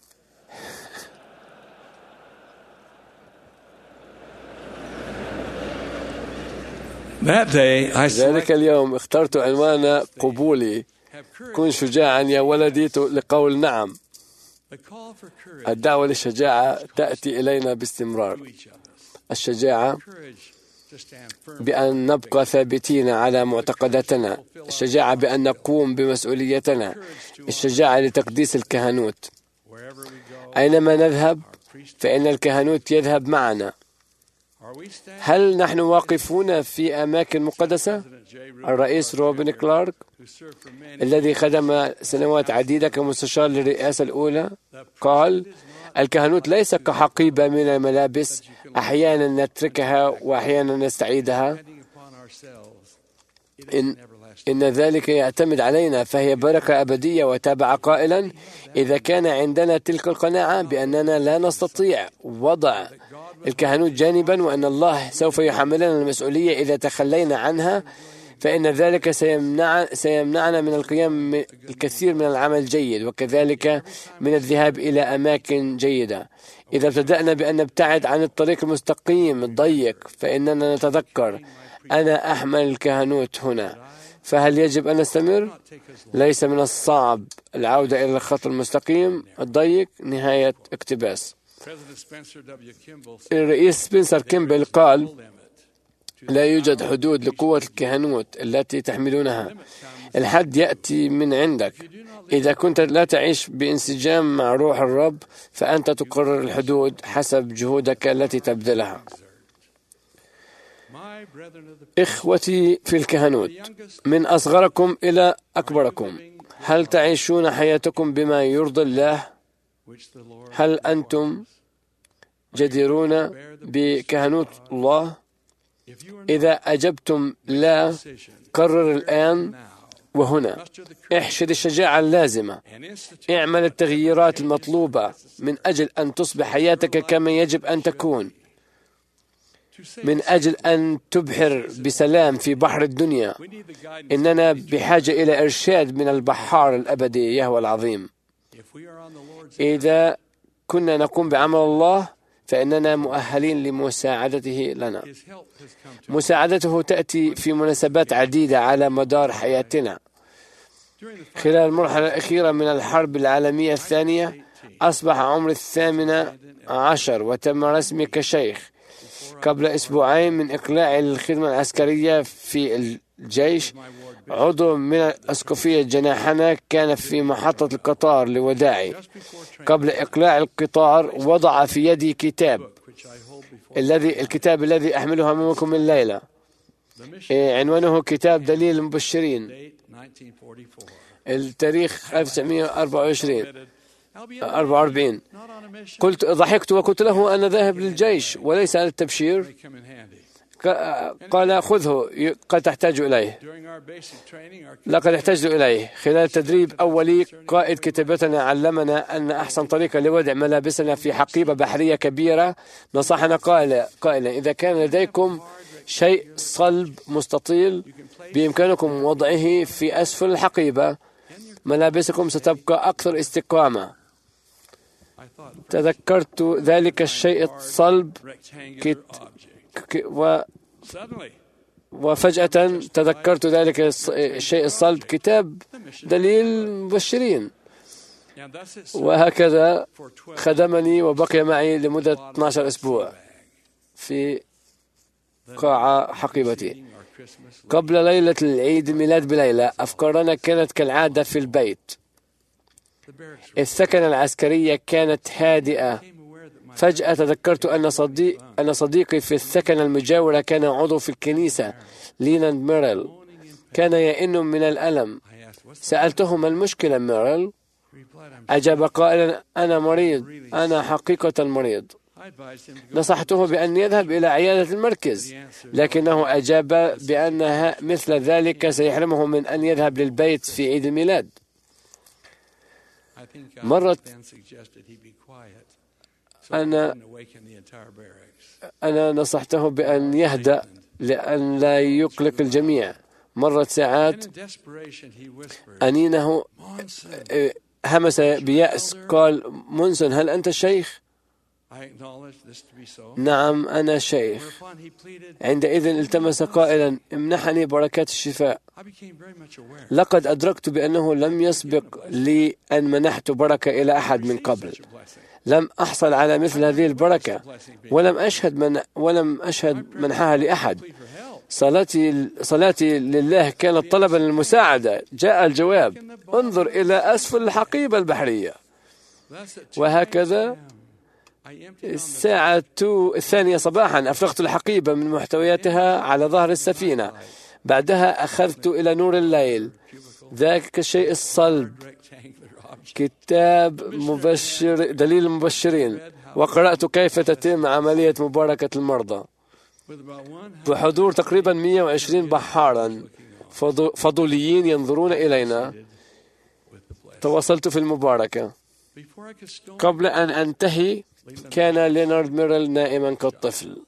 Speaker 4: ذلك اليوم اخترت عنوان قبولي، كن شجاعا يا ولدي لقول نعم. الدعوة للشجاعة تأتي إلينا باستمرار. الشجاعة بأن نبقى ثابتين على معتقداتنا، الشجاعة بأن نقوم بمسؤوليتنا، الشجاعة لتقديس الكهنوت. أينما نذهب فإن الكهنوت يذهب معنا. هل نحن واقفون في أماكن مقدسة؟ الرئيس روبن كلارك الذي خدم سنوات عديدة كمستشار للرئاسة الأولى قال: الكهنوت ليس كحقيبة من الملابس، أحيانا نتركها وأحيانا نستعيدها. إن, إن ذلك يعتمد علينا، فهي بركة أبدية. وتابع قائلا: إذا كان عندنا تلك القناعة بأننا لا نستطيع وضع الكهنوت جانبا وأن الله سوف يحملنا المسؤولية إذا تخلينا عنها، فإن ذلك سيمنع سيمنعنا من القيام الكثير من العمل الجيد، وكذلك من الذهاب إلى أماكن جيدة. إذا ابتدأنا بأن نبتعد عن الطريق المستقيم الضيق، فإننا نتذكر: أنا أحمل الكهنوت هنا. فهل يجب أن نستمر؟ ليس من الصعب العودة إلى الخط المستقيم الضيق نهاية اقتباس. الرئيس سبنسر كيمبل قال: لا يوجد حدود لقوة الكهنوت التي تحملونها. الحد يأتي من عندك. إذا كنت لا تعيش بانسجام مع روح الرب فأنت تقرر الحدود حسب جهودك التي تبذلها. إخوتي في الكهنوت، من أصغركم إلى أكبركم، هل تعيشون حياتكم بما يرضي الله؟ هل أنتم جديرون بكهنوت الله؟ إذا أجبتم لا، قرر الآن وهنا، احشد الشجاعة اللازمة، اعمل التغييرات المطلوبة من أجل أن تصبح حياتك كما يجب أن تكون، من أجل أن تبحر بسلام في بحر الدنيا. إننا بحاجة إلى إرشاد من البحار الأبدي يهوه العظيم. إذا كنا نقوم بعمل الله فإننا مؤهلين لمساعدته لنا. مساعدته تأتي في مناسبات عديدة على مدار حياتنا. خلال المرحلة الأخيرة من الحرب العالمية الثانية أصبح عمري الثامنة عشر وتم رسمي كشيخ. قبل أسبوعين من إقلاعي للخدمة العسكرية في الجيش، عضو من الأسقفية جناحنا كان في محطة القطار لوداعي. قبل إقلاع القطار وضع في يدي كتاب، الذي الكتاب الذي أحمله أمامكم الليلة، عنوانه كتاب دليل المبشرين، التاريخ ألف وتسعمائة وأربعة وأربعين. قلت ضحكت وقلت له أنا ذاهب للجيش وليس على التبشير. قال خذه، قد تحتاج إليه. لقد احتجت إليه. خلال تدريب أولي قائد كتيبتنا علمنا أن أحسن طريقة لوضع ملابسنا في حقيبة بحرية كبيرة. نصحنا قائلا قائلا إذا كان لديكم شيء صلب مستطيل بإمكانكم وضعه في أسفل الحقيبة، ملابسكم ستبقى أكثر استقامة. تذكرت ذلك الشيء الصلب كت... ك... و... وفجأة تذكرت ذلك الشيء الصلب كتاب دليل المبشرين. وهكذا خدمني وبقي معي لمدة اثني عشر أسبوع في قاع حقيبتي. قبل ليلة العيد الميلاد بليلة أفكارنا كانت كالعادة في البيت. السكنة العسكرية كانت هادئة. فجأة تذكرت أن صديق أن صديقي في السكنة المجاورة كان عضو في الكنيسة، ليناند ميريل. كان يئن من الألم. سألته ما المشكلة ميريل؟ أجاب قائلا أنا مريض، أنا حقيقة مريض. نصحته بأن يذهب إلى عيادة المركز، لكنه أجاب بأن مثل ذلك سيحرمه من أن يذهب للبيت في عيد الميلاد. مرت أنا أنا نصحته بأن يهدأ لأن لا يقلق الجميع. مرت ساعات، أنينه همس بيأس، قال مونسون هل أنت شيخ؟ نعم أنا شيخ. عندئذ التمس قائلا امنحني بركات الشفاء. لقد أدركت بأنه لم يسبق لي أن منحت بركة إلى أحد من قبل. لم أحصل على مثل هذه البركة ولم أشهد من ولم أشهد منحها لأحد. صلاتي صلاتي لله كانت طلبا للمساعدة. جاء الجواب، انظر إلى أسفل الحقيبة البحرية. وهكذا الساعة الثانية صباحا أفرغت الحقيبة من محتوياتها على ظهر السفينة. بعدها أخذت إلى نور الليل ذاك الشيء الصلب، كتاب مبشر دليل المبشرين، وقرأت كيف تتم عملية مباركة المرضى بحضور تقريبا مئة وعشرين بحارا فضوليين ينظرون إلينا. تواصلت في المباركة. قبل أن أنتهي كان لينارد ميريل نائما كالطفل.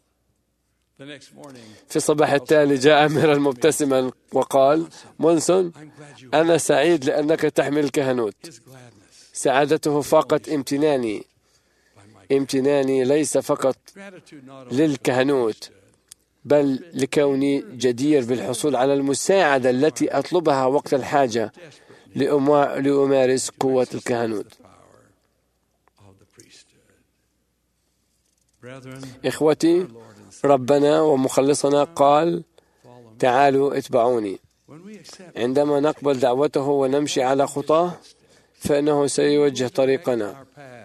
Speaker 4: في الصباح التالي جاء ميريل مبتسما وقال مونسون أنا سعيد لأنك تحمل الكهنوت. سعادته فاقت امتناني. امتناني ليس فقط للكهنوت بل لكوني جدير بالحصول على المساعدة التي أطلبها وقت الحاجة لأمارس قوة الكهنوت. إخوتي، ربنا ومخلصنا قال تعالوا اتبعوني. عندما نقبل دعوته ونمشي على خطاه فإنه سيوجه طريقنا.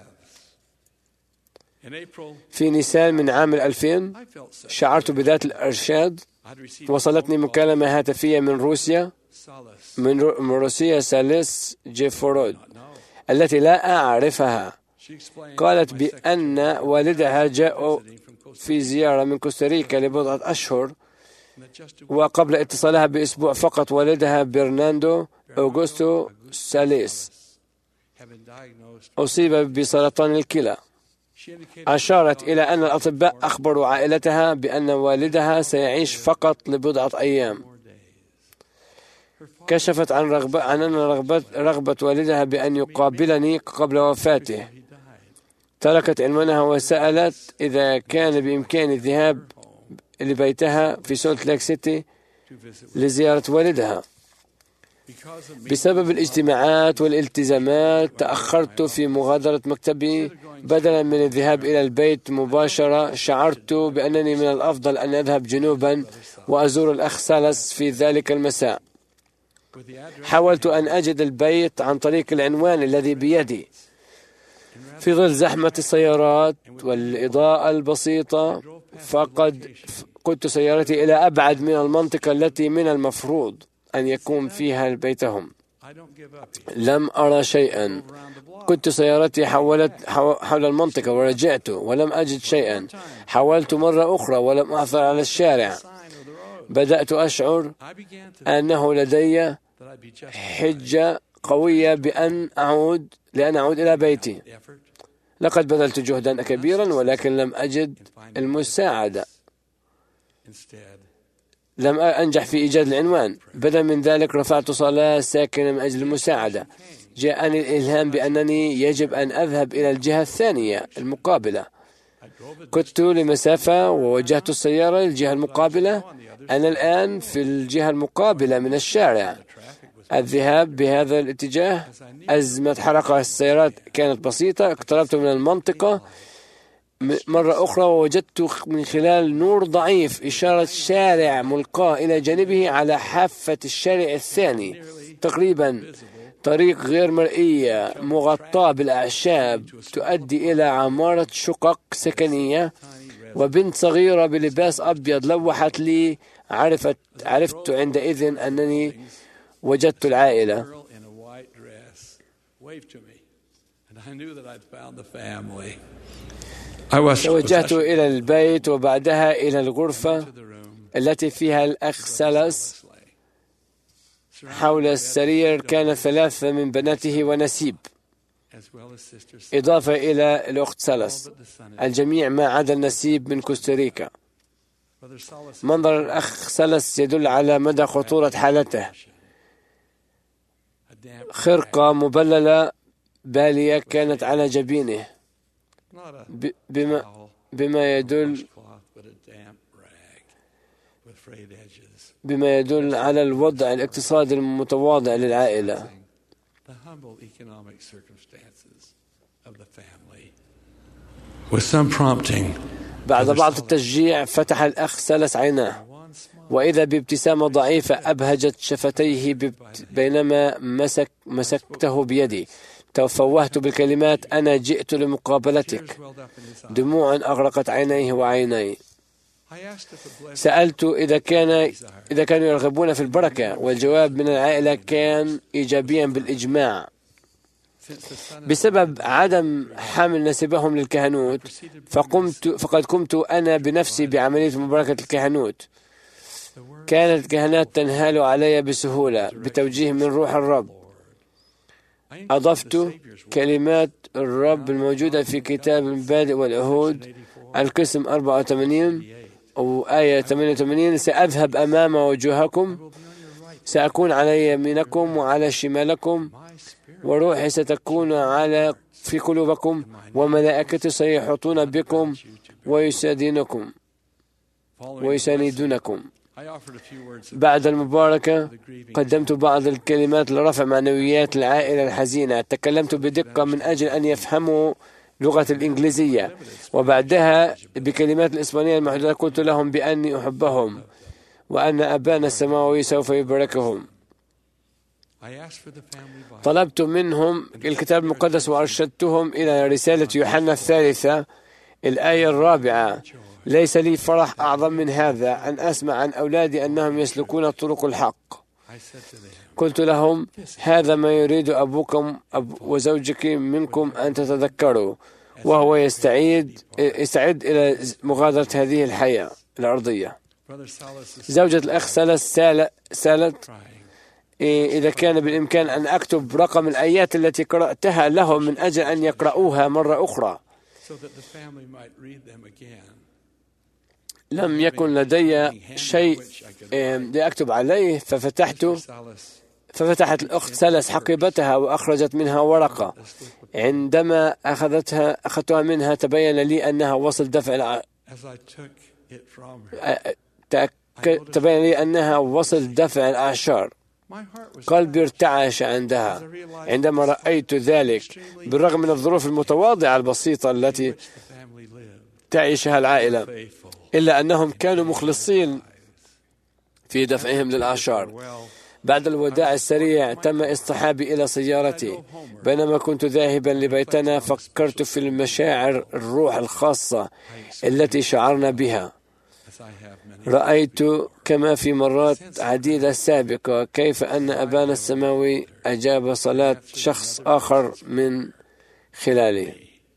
Speaker 4: في نيسان من عام الألفين شعرت بذات الإرشاد. وصلتني مكالمة هاتفية من روسيا من روسيا ساليس جيفورود التي لا أعرفها. قالت بأن والدها جاء في زيارة من كوستاريكا لبضعة أشهر، وقبل اتصالها بأسبوع فقط والدها برناندو أوغوستو ساليس أصيب بسرطان الكلى. أشارت إلى أن الأطباء أخبروا عائلتها بأن والدها سيعيش فقط لبضعة أيام. كشفت عن رغبة عن أن رغبة, رغبة والدها بأن يقابلني قبل وفاته. تركت عنوانها وسألت إذا كان بإمكاني الذهاب لبيتها في سولت ليك سيتي لزيارة والدها. بسبب الاجتماعات والالتزامات تأخرت في مغادرة مكتبي. بدلا من الذهاب إلى البيت مباشرة شعرت بأنني من الأفضل أن أذهب جنوبا وأزور الأخ سالس في ذلك المساء. حاولت أن أجد البيت عن طريق العنوان الذي بيدي. في ظل زحمة السيارات والإضاءة البسيطة فقد قدت سيارتي إلى أبعد من المنطقة التي من المفروض أن يكون فيها بيتهم. لم أرى شيئا. قدت سيارتي حولت حول المنطقة ورجعت ولم أجد شيئا. حاولت مرة أخرى ولم أعثر على الشارع. بدأت أشعر أنه لدي حجة قوية بأن أعود لأن أعود إلى بيتي. لقد بذلت جهدا كبيرا ولكن لم أجد المساعدة. لم أنجح في إيجاد العنوان. بدلا من ذلك رفعت صلاة ساكنة من أجل المساعدة. جاءني الإلهام بأنني يجب أن أذهب إلى الجهة الثانية المقابلة. كنت لمسافة ووجهت السيارة للجهة المقابلة. أنا الآن في الجهة المقابلة من الشارع. الذهاب بهذا الاتجاه أزمة حركة السيارات كانت بسيطة. اقتربت من المنطقة مرة أخرى ووجدت من خلال نور ضعيف إشارة شارع ملقاة إلى جانبه على حافة الشارع الثاني. تقريبا طريق غير مرئية مغطاة بالأعشاب تؤدي إلى عمارة شقق سكنية، وبنت صغيرة بلباس أبيض لوحت لي. عرفت عرفت عندئذ أنني وجدت العائلة. توجهت إلى البيت وبعدها إلى الغرفة التي فيها الأخ سالس. حول السرير كان ثلاثة من بناته ونسيب، إضافة إلى الأخت سالس. الجميع ما عدا النسيب من كوستاريكا. منظر الأخ سالس يدل على مدى خطورة حالته. خرقة مبللة بالية كانت على جبينه بما, بما يدل بما يدل على الوضع الاقتصادي المتواضع للعائلة. بعد بعض التشجيع فتح الأخ سالس عيناه وإذا بابتسامة ضعيفة أبهجت شفتيه بينما مسك مسكته بيدي. تفوهت بالكلمات: أنا جئت لمقابلتك. دموع أغرقت عينيه وعيني. سألت إذا كان إذا كانوا يرغبون في البركة، والجواب من العائلة كان إيجابيا بالإجماع. بسبب عدم حمل نسبهم للكهنوت فقمت فقد قمت أنا بنفسي بعملية مباركة الكهنوت. كانت الكهنات تنهال علي بسهولة بتوجيه من روح الرب. أضفت كلمات الرب الموجودة في كتاب المبادئ والعهود القسم أربعة وثمانين أو آية ثمانية وثمانين: سأذهب أمام وجوهكم، سأكون على يمينكم وعلى شمالكم، وروحي ستكون على في قلوبكم، وملائكتي سيحيطون بكم ويساندونكم ويساندونكم. بعد المباركة قدمت بعض الكلمات لرفع معنويات العائلة الحزينة. تكلمت بدقة من أجل أن يفهموا لغة الإنجليزية، وبعدها بكلمات الإسبانية المحدودة قلت لهم بأني أحبهم وأن أبانا السماوي سوف يباركهم. طلبت منهم الكتاب المقدس وأرشدتهم إلى رسالة يوحنا الثالثة الآية الرابعة: ليس لي فرح أعظم من هذا أن أسمع عن أولادي أنهم يسلكون طرق الحق. قلت لهم: هذا ما يريد أبوكم أب وزوجك منكم أن تتذكروا، وهو يستعيد يستعد إلى مغادرة هذه الحياة الأرضية. زوجة الأخ سالس سالت إذا كان بالإمكان أن أكتب رقم الآيات التي قرأتها لهم من أجل أن يقرأوها مرة أخرى. لم يكن لدي شيء لأكتب عليه، ففتحت ففتحت الأخت سالس حقيبتها وأخرجت منها ورقة. عندما أخذتها أخذتها منها تبين لي أنها وصل دفع الع... تبين لي أنها وصل دفع الأعشار. قلبي ارتعش عندها عندما رأيت ذلك، بالرغم من الظروف المتواضعة البسيطة التي تعيشها العائلة، إلا أنهم كانوا مخلصين في دفعهم للأعشار. بعد الوداع السريع تم اصطحابي إلى سيارتي. بينما كنت ذاهبا لبيتنا فكرت في المشاعر الروح الخاصة التي شعرنا بها. رأيت كما في مرات عديدة سابقة كيف أن أبانا السماوي أجاب صلاة شخص آخر من خلالي.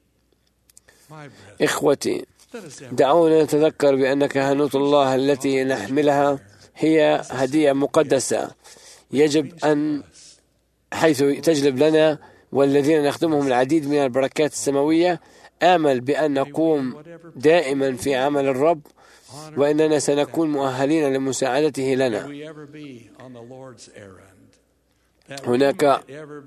Speaker 4: إخوتي، دعونا نتذكر بأن كهنوت الله التي نحملها هي هدية مقدسة يجب أن حيث تجلب لنا والذين نخدمهم العديد من البركات السماوية. آمل بأن نقوم دائما في عمل الرب، وإننا سنكون مؤهلين لمساعدته لنا. هناك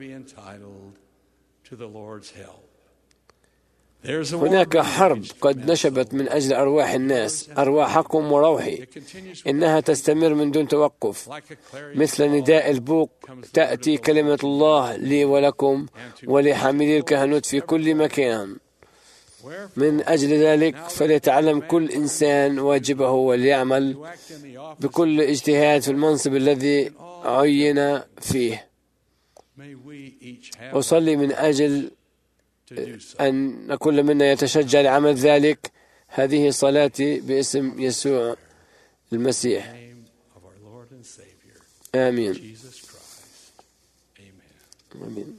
Speaker 4: هناك حرب قد نشبت من أجل أرواح الناس، أرواحكم وروحي. إنها تستمر من دون توقف مثل نداء البوق. تأتي كلمة الله لي ولكم ولحاملي الكهنوت في كل مكان. من أجل ذلك فليتعلم كل إنسان واجبه وليعمل بكل اجتهاد في المنصب الذي عين فيه. أصلي من أجل أن كل منا يتشجع لعمل ذلك. هذه صلاتي باسم يسوع المسيح. آمين. آمين.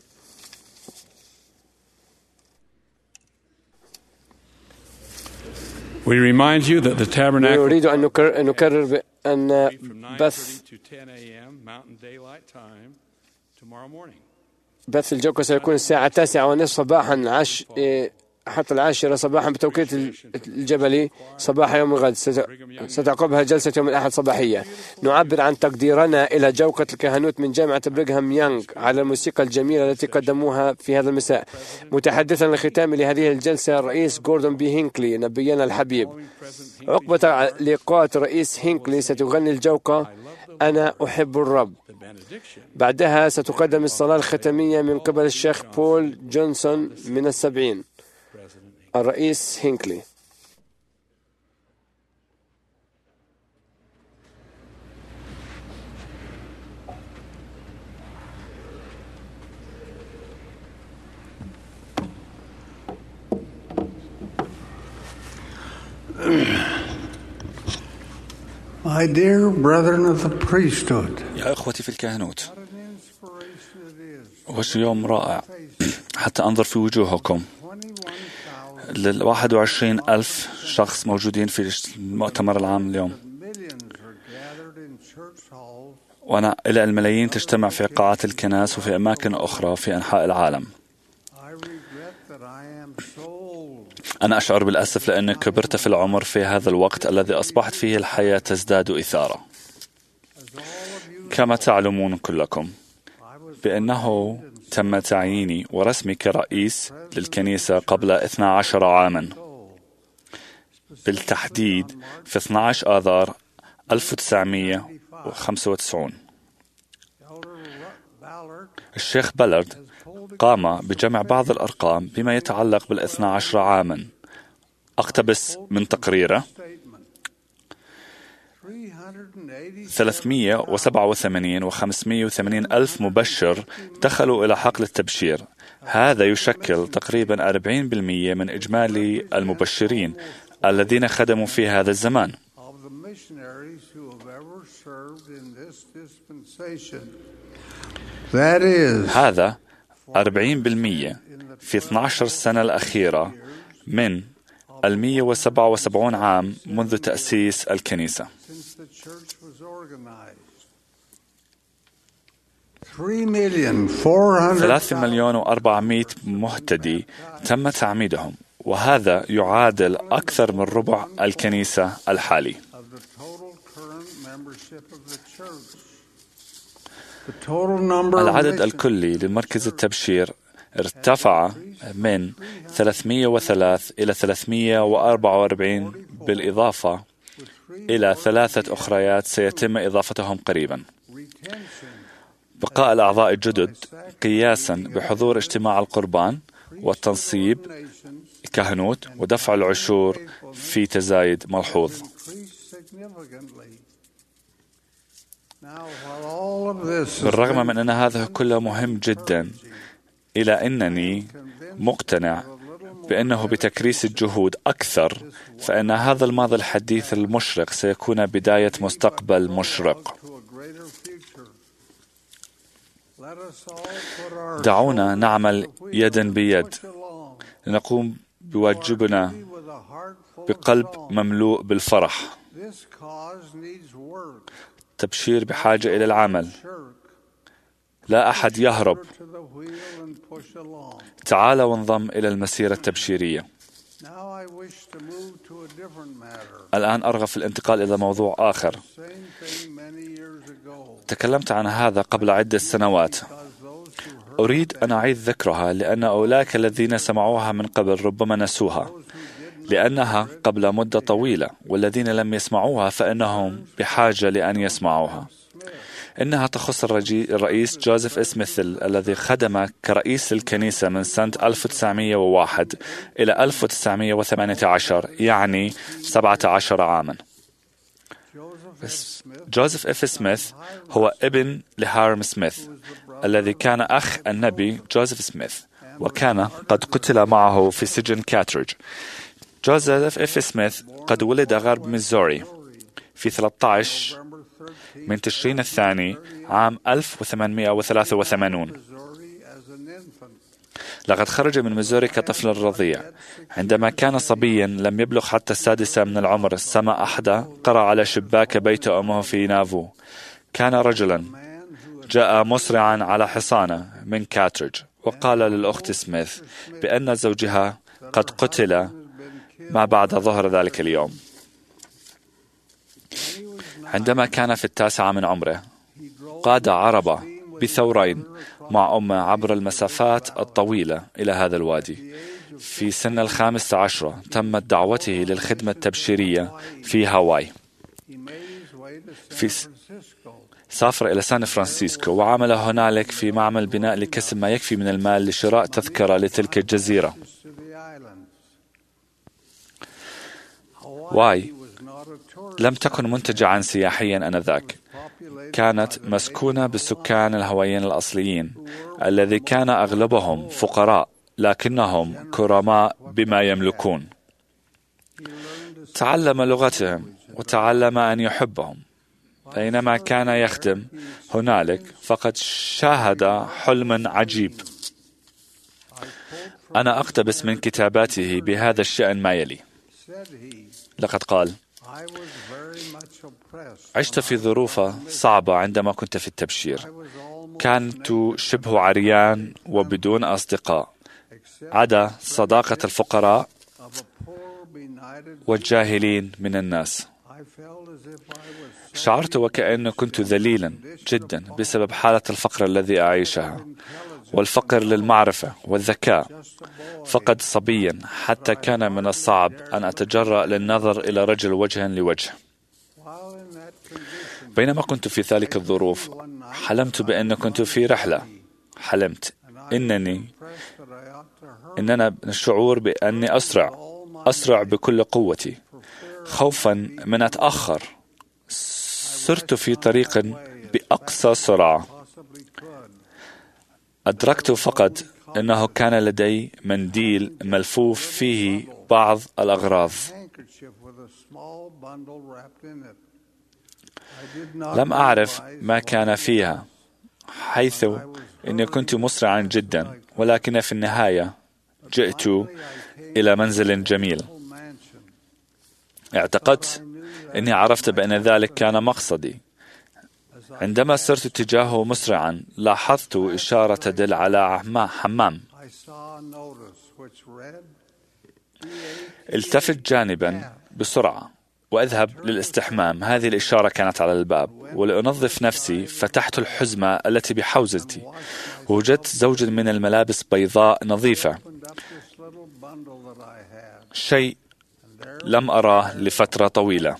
Speaker 7: We remind you that the tabernacle
Speaker 4: نريد أن نكرر بأن بث بث الجوكة سيكون الساعة التاسعة ونصف صباحا عش حتى العاشرة صباحا بتوقيت الجبلي صباح يوم الغد. ستعقبها جلسة يوم الأحد صباحية. نعبر عن تقديرنا إلى جوقة الكهنوت من جامعة بريغهام يانغ على الموسيقى الجميلة التي قدموها في هذا المساء. متحدثا الختام لهذه الجلسة الرئيس جوردون بي هينكلي نبينا الحبيب. عقب تعليقات رئيس هينكلي ستغني الجوقة أنا أحب الرب. بعدها ستقدم الصلاة الختامية من قبل الشيخ بول جونسون من السبعين. الرئيس هينكلي.
Speaker 8: My dear brethren of the priesthood.
Speaker 6: يا أخوتي في الكهنوت، وش يوم رائع حتى أنظر في وجوهكم. للواحد وعشرين ألف شخص موجودين في المؤتمر العام اليوم، وأنا إلى الملايين تجتمع في قاعات الكنائس وفي أماكن أخرى في أنحاء العالم. أنا أشعر بالأسف لأني كبرت في العمر في هذا الوقت الذي أصبحت فيه الحياة تزداد إثارة. كما تعلمون كلكم بأنه تم تعييني ورسمي كرئيس للكنيسة قبل اثني عشر عاما، بالتحديد في اثني عشر آذار ألف وتسعمائة وخمسة وتسعين. الشيخ بالارد قام بجمع بعض الأرقام بما يتعلق بالاثنى عشر عاما. أقتبس من تقريره: ثلاثمئة وسبعة وثمانين وخمسمئة وثمانين ألف مبشر دخلوا إلى حقل التبشير. هذا يشكل تقريبا أربعين بالمئة من إجمالي المبشرين الذين خدموا في هذا الزمان. هذا أربعين بالمئة في اثنتي عشرة سنة الأخيرة من المئة وسبعة وسبعين عام منذ تأسيس الكنيسة. ثلاثة مليون وأربعمئة مهتدي تم تعميدهم، وهذا يعادل أكثر من ربع الكنيسة الحالي. العدد الكلي لمركز التبشير ارتفع من ثلاثمئة وثلاثة إلى ثلاثمئة وأربعة وأربعين، بالإضافة إلى ثلاثة أخريات سيتم إضافتهم قريبا. بقاء الأعضاء الجدد قياسا بحضور اجتماع القربان والتنصيب كهنوت ودفع العشور في تزايد ملحوظ. بالرغم من أن هذا كله مهم جدا، إلى أنني مقتنع بأنه بتكريس الجهود أكثر فإن هذا الماضي الحديث المشرق سيكون بداية مستقبل مشرق. دعونا نعمل يدا بيد لنقوم بواجبنا بقلب مملوء بالفرح. التبشير بحاجة إلى العمل، لا أحد يهرب. تعال وانضم إلى المسيرة التبشيرية. الآن أرغب في الانتقال إلى موضوع آخر. تكلمت عن هذا قبل عدة سنوات. أريد أن أعيد ذكرها لأن أولئك الذين سمعوها من قبل ربما نسوها لأنها قبل مدة طويلة، والذين لم يسمعوها فإنهم بحاجة لأن يسمعوها. إنها تخص الرئيس جوزيف سميث الذي خدم كرئيس الكنيسة من سنة ألف وتسعمئة وواحد إلى ألف وتسعمئة وثمانية عشر، يعني سبعة عشر عاما. جوزيف إف سميث هو ابن لهارم سميث الذي كان أخ النبي جوزيف سميث، وكان قد قتل معه في سجن كاتريدج. جوزيف إف سميث قد ولد غرب ميزوري في ثلاثة عشر من تشرين الثاني عام ألف وثمانمئة وثلاثة وثمانين. لقد خرج من ميزوري كطفل رضيع. عندما كان صبيا لم يبلغ حتى السادسة من العمر، سمع أحد قرأ على شباك بيت أمه في نافو. كان رجلا جاء مسرعا على حصانه من كاتريدج وقال للأخت سميث بأن زوجها قد قتل ما بعد ظهر ذلك اليوم. عندما كان في التاسعة من عمره قاد عربة بثورين مع أمه عبر المسافات الطويلة إلى هذا الوادي. في سن الخامسة عشرة تمت دعوته للخدمة التبشيرية في هاواي. في س... سافر إلى سان فرانسيسكو وعمل هنالك في معمل بناء لكسب ما يكفي من المال لشراء تذكرة لتلك الجزيرة. واي لم تكن منتجعا سياحيا آنذاك، كانت مسكونة بالسكان الهوائيين الأصليين الذي كان أغلبهم فقراء لكنهم كرماء بما يملكون. تعلم لغتهم وتعلم أن يحبهم. بينما كان يخدم هنالك فقد شاهد حلما عجيب. أنا أقتبس من كتاباته بهذا الشأن ما يلي. لقد قال: عشت في ظروف صعبة عندما كنت في التبشير. كنت شبه عريان وبدون أصدقاء عدا صداقة الفقراء والجاهلين من الناس. شعرت وكأن كنت ذليلا جدا بسبب حالة الفقر الذي أعيشها، والفقر للمعرفة والذكاء. فقد صبيا حتى كان من الصعب أن أتجرأ للنظر إلى رجل وجها لوجه. بينما كنت في ذلك الظروف حلمت بأن كنت في رحلة. حلمت إنني إننا الشعور بأني أسرع أسرع بكل قوتي خوفا من أتأخر. سرت في طريق بأقصى سرعة. أدركت فقط أنه كان لدي منديل ملفوف فيه بعض الأغراض. لم أعرف ما كان فيها، حيث إني كنت مسرعا جدا، ولكن في النهاية جئت إلى منزل جميل. اعتقدت أني عرفت بأن ذلك كان مقصدي. عندما سرت اتجاهه مسرعا لاحظت إشارة تدل على حمام. التفت جانبا بسرعة وأذهب للاستحمام. هذه الإشارة كانت على الباب، ولأنظف نفسي فتحت الحزمة التي بحوزتي، ووجدت زوجا من الملابس بيضاء نظيفة، شيء لم أراه لفترة طويلة.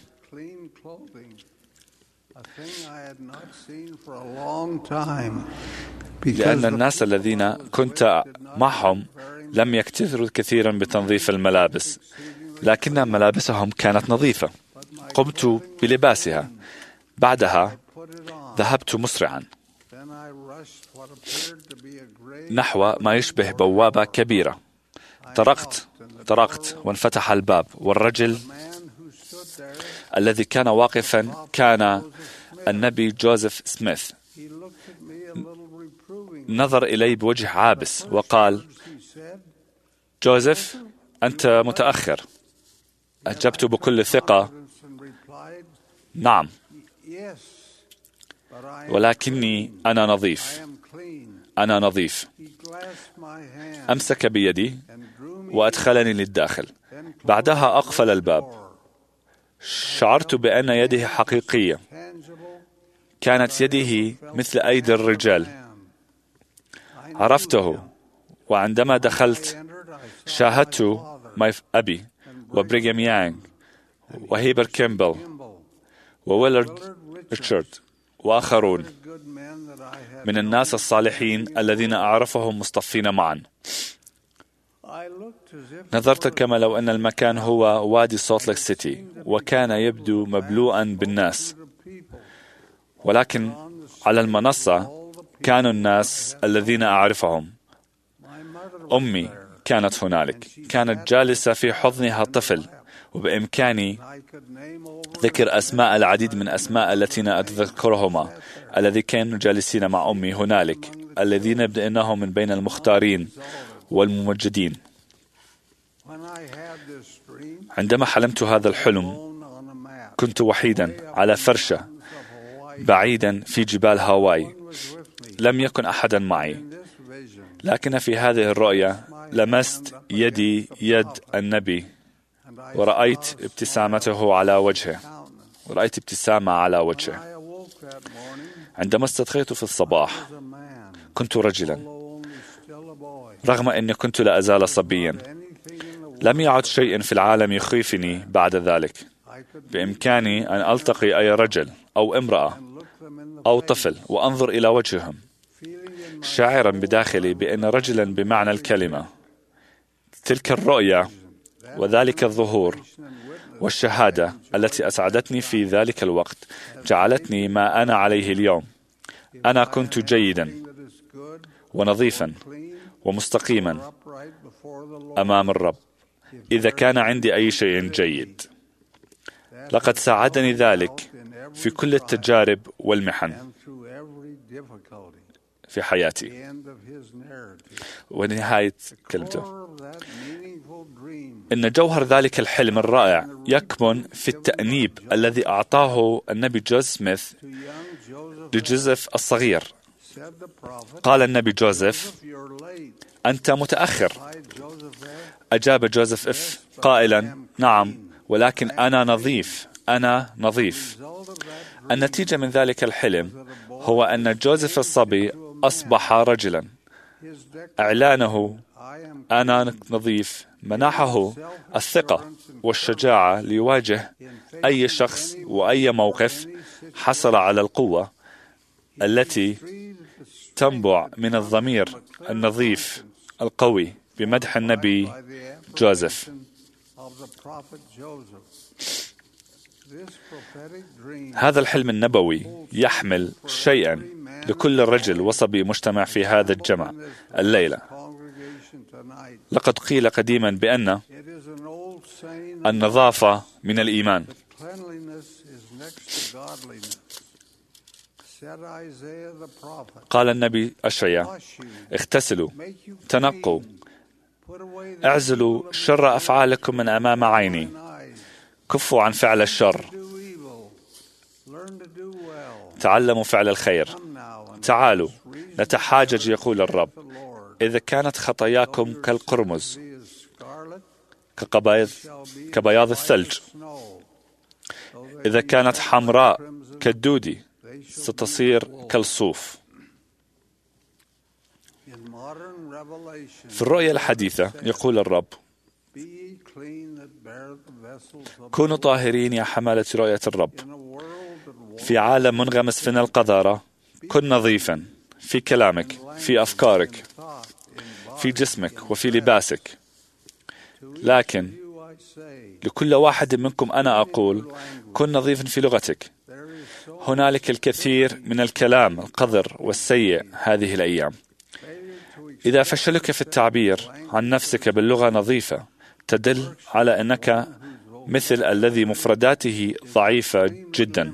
Speaker 6: لأن الناس الذين كنت معهم لم يكتثروا كثيرا بتنظيف الملابس، لكن ملابسهم كانت نظيفة. قمت بلباسها. بعدها ذهبت مسرعا نحو ما يشبه بوابة كبيرة. طرقت طرقت وانفتح الباب، والرجل الذي كان واقفا كان النبي جوزيف سميث. نظر إلي بوجه عابس وقال: جوزيف، أنت متأخر. أجبت بكل ثقة: نعم، ولكني أنا نظيف. أنا نظيف. أمسك بيدي وأدخلني للداخل. بعدها أقفل الباب. شعرت بأن يده حقيقية. كانت يده مثل أيدي الرجال. عرفته، وعندما دخلت شاهدت مايف أبي وبريغام يانغ وهيبر كيمبل وويلارد ريتشارد وآخرون من الناس الصالحين الذين أعرفهم مصطفين معا. نظرت كما لو أن المكان هو وادي سولت ليك سيتي، وكان يبدو مبلوعا بالناس. ولكن على المنصة كانوا الناس الذين أعرفهم. أمي كانت هنالك، كانت جالسة في حضنها طفل، وبإمكاني ذكر أسماء العديد من أسماء التي أتذكرهما الذي كانوا جالسين مع أمي هنالك، الذين بأنهم من بين المختارين والممجدين. عندما حلمت هذا الحلم كنت وحيدا على فرشة بعيدا في جبال هاواي. لم يكن أحدا معي، لكن في هذه الرؤية لمست يدي يد النبي، ورأيت ابتسامته على وجهه ورأيت ابتسامة على وجهه. عندما استيقظت في الصباح كنت رجلا، رغم أني كنت لا أزال صبيا. لم يعد شيء في العالم يخيفني بعد ذلك. بإمكاني أن ألتقي أي رجل أو امرأة أو طفل وأنظر إلى وجههم، شاعرا بداخلي بأن رجلا بمعنى الكلمة. تلك الرؤية وذلك الظهور والشهادة التي أسعدتني في ذلك الوقت جعلتني ما أنا عليه اليوم. أنا كنت جيدا ونظيفا ومستقيما أمام الرب إذا كان عندي أي شيء جيد. لقد ساعدني ذلك في كل التجارب والمحن في حياتي. ونهاية كلمته: إن جوهر ذلك الحلم الرائع يكمن في التأنيب الذي أعطاه النبي جوزيف سميث لجوزيف الصغير. قال النبي: جوزيف، أنت متأخر. أجاب جوزيف إف قائلا: نعم، ولكن أنا نظيف. أنا نظيف. النتيجة من ذلك الحلم هو أن جوزيف الصبي أصبح رجلا. إعلانه أنا نظيف منحه الثقة والشجاعة ليواجه أي شخص وأي موقف. حصل على القوة التي تنبع من الضمير النظيف القوي بمدح النبي جوزيف. هذا الحلم النبوي يحمل شيئا لكل رجل وصبي مجتمع في هذا الجمع الليلة. لقد قيل قديما بأن النظافة من الإيمان. قال النبي أشعياء: اغتسلوا، تنقوا، اعزلوا شر أفعالكم من أمام عيني، كفوا عن فعل الشر، تعلموا فعل الخير. تعالوا نتحاجج، يقول الرب، إذا كانت خطاياكم كالقرمز كبياض كبياض الثلج، إذا كانت حمراء كالدودي ستصير كالصوف. في الرؤية الحديثة يقول الرب: كونوا طاهرين يا حملة رؤية الرب. في عالم منغمس في القذارة كن نظيفا في كلامك، في أفكارك، في جسمك وفي لباسك. لكن لكل واحد منكم أنا أقول: كن نظيفا في لغتك. هنالك الكثير من الكلام القذر والسيء هذه الأيام. إذا فشلك في التعبير عن نفسك باللغة نظيفة تدل على أنك مثل الذي مفرداته ضعيفة جدا.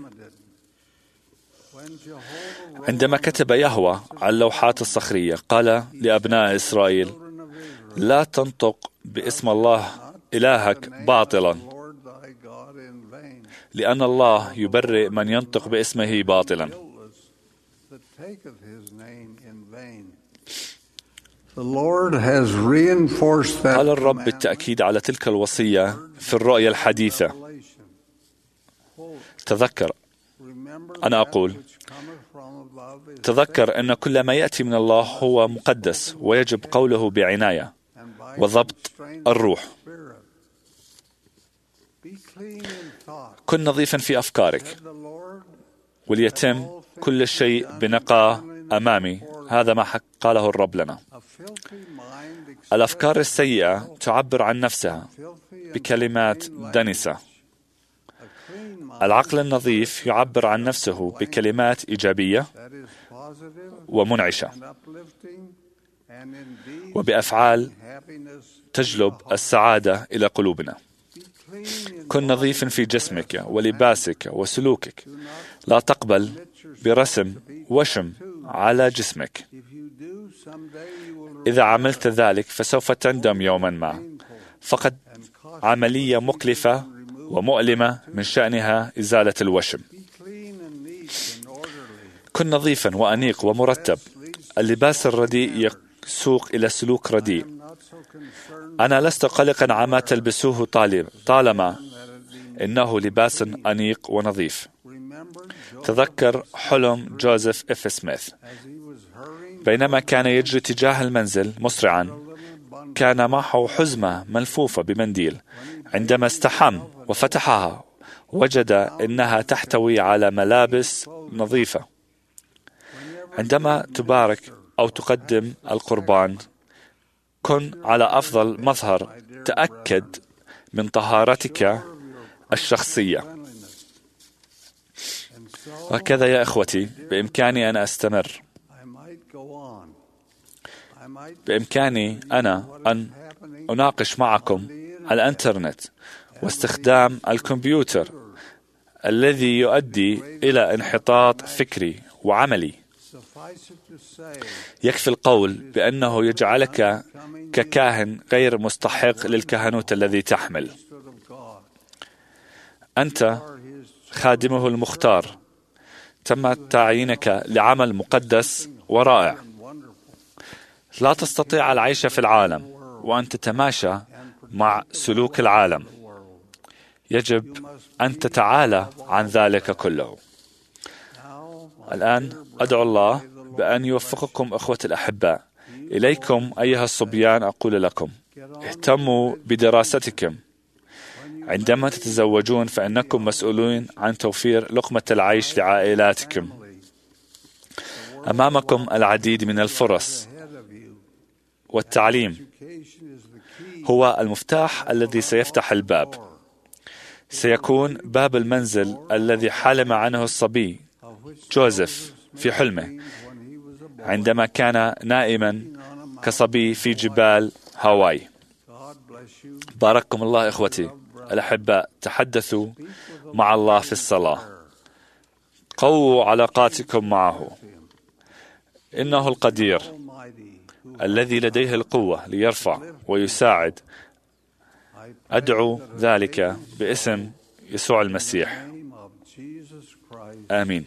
Speaker 6: عندما كتب يهوه على اللوحات الصخرية قال لأبناء إسرائيل: لا تنطق باسم الله إلهك باطلا، لأن الله يبرئ من ينطق باسمه باطلا. قال الرب بالتأكيد على تلك الوصية في الرؤية الحديثة: تذكر، أنا أقول تذكر أن كل ما يأتي من الله هو مقدس ويجب قوله بعناية وضبط الروح. كن نظيفا في أفكارك، وليتم كل شيء بنقاء أمامي. هذا ما قاله الرب لنا. الأفكار السيئة تعبر عن نفسها بكلمات دنسة. العقل النظيف يعبر عن نفسه بكلمات إيجابية ومنعشة، وبأفعال تجلب السعادة إلى قلوبنا. كن نظيفا في جسمك ولباسك وسلوكك. لا تقبل برسم وشم على جسمك. إذا عملت ذلك فسوف تندم يوما ما. فقد عملية مكلفة ومؤلمة من شأنها إزالة الوشم. كن نظيفا وأنيق ومرتب. اللباس الرديء يسوق إلى سلوك رديء. أنا لست قلقا عما تلبسوه طالما إنه لباس أنيق ونظيف. تذكر حلم جوزيف إف سميث. بينما كان يجري تجاه المنزل مسرعا كان معه حزمة ملفوفة بمنديل. عندما استحم وفتحها وجد إنها تحتوي على ملابس نظيفة. عندما تبارك أو تقدم القربان كن على أفضل مظهر. تأكد من طهارتك الشخصية. وكذا يا إخوتي بإمكاني أن أستمر. بإمكاني أنا أن أناقش معكم على الإنترنت واستخدام الكمبيوتر الذي يؤدي إلى انحطاط فكري وعملي. يكفي القول بأنه يجعلك ككاهن غير مستحق للكهنوت الذي تحمل. أنت خادمه المختار. تم تعيينك لعمل مقدس ورائع. لا تستطيع العيش في العالم وأن تتماشى مع سلوك العالم. يجب أن تتعالى عن ذلك كله. الآن أدعو الله بأن يوفقكم أخوة الأحباء. إليكم أيها الصبيان أقول لكم: اهتموا بدراستكم. عندما تتزوجون فإنكم مسؤولون عن توفير لقمة العيش لعائلاتكم. أمامكم العديد من الفرص، والتعليم هو المفتاح الذي سيفتح الباب. سيكون باب المنزل الذي حلم عنه الصبي جوزيف في حلمه عندما كان نائما كصبي في جبال هاواي. بارككم الله إخوتي الأحباء. تحدثوا مع الله في الصلاة، قووا علاقاتكم معه، إنه القدير الذي لديه القوة ليرفع ويساعد. أدعو ذلك باسم يسوع المسيح، آمين.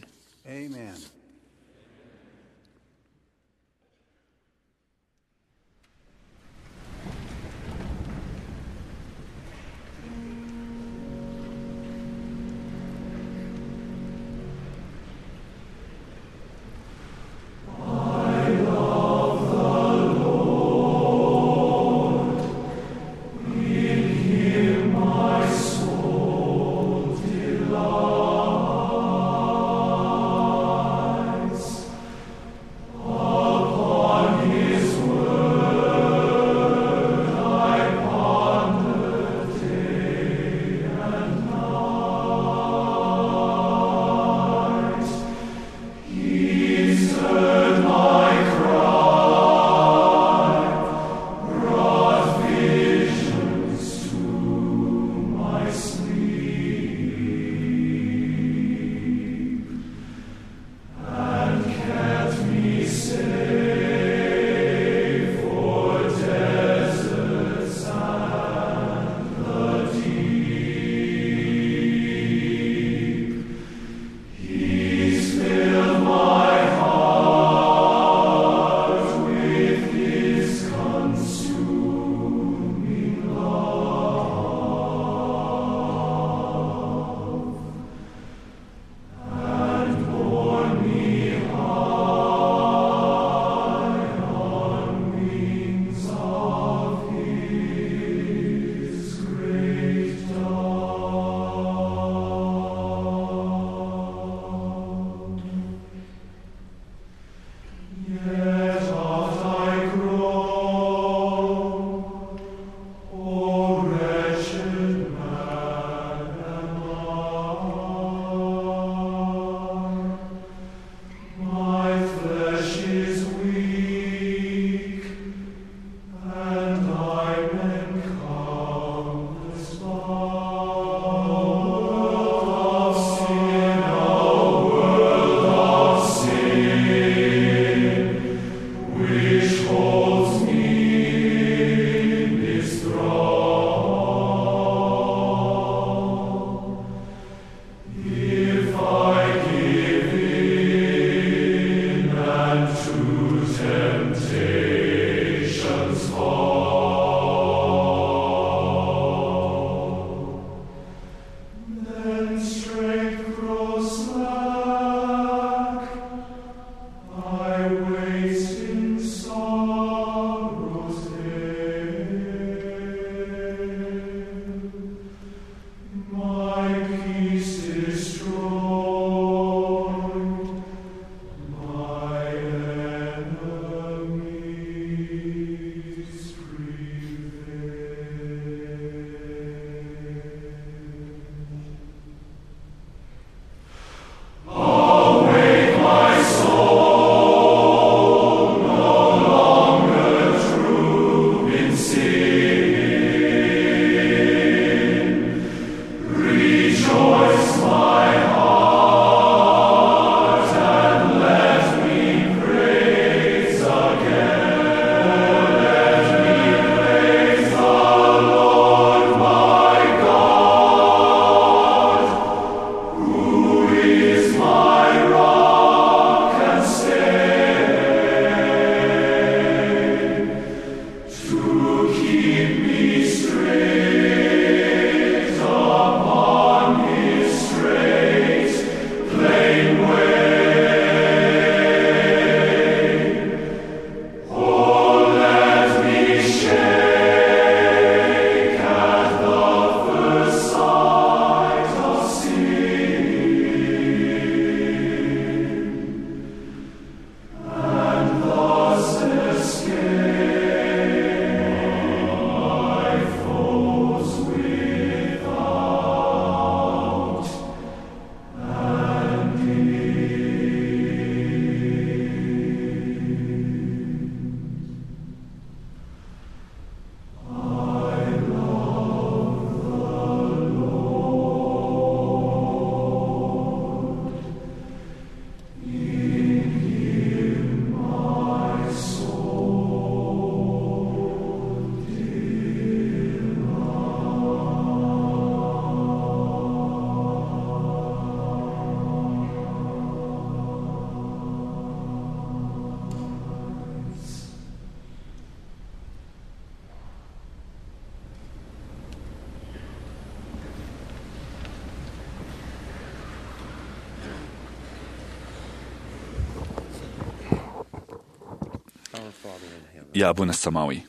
Speaker 6: يا أبونا السماوي،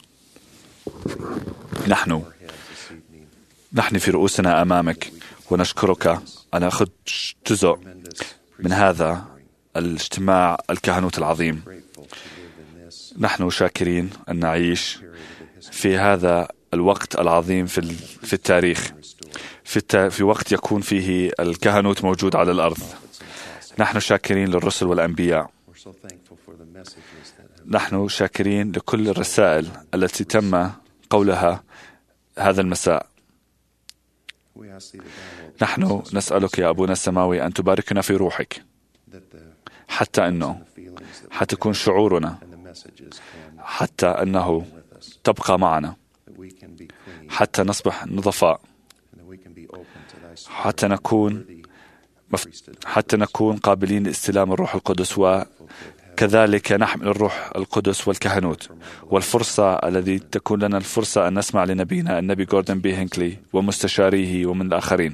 Speaker 6: نحن نحن في رؤوسنا أمامك ونشكرك أن أخذ جزء من هذا الاجتماع الكهنوت العظيم. نحن شاكرين أن نعيش في هذا الوقت العظيم في في التاريخ، في الت... في وقت يكون فيه الكهنوت موجود على الأرض. نحن شاكرين للرسل والأنبياء، نحن شاكرين لكل الرسائل التي تم قولها هذا المساء. نحن نسألك يا أبونا السماوي أن تباركنا في روحك، حتى أنه حتكون شعورنا، حتى أنه تبقى معنا، حتى نصبح نظفاء، حتى نكون حتى نكون قابلين لاستلام الروح القدس، وكذلك نحمل الروح القدس والكهنوت، والفرصة الذي تكون لنا الفرصة أن نسمع لنبينا النبي جوردن بي هينكلي ومستشاريه ومن الآخرين.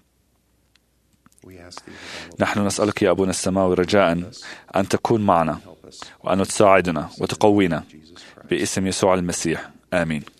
Speaker 6: نحن نسألك يا أبونا السماوي رجاء أن تكون معنا وأن تساعدنا وتقوينا باسم يسوع المسيح، آمين.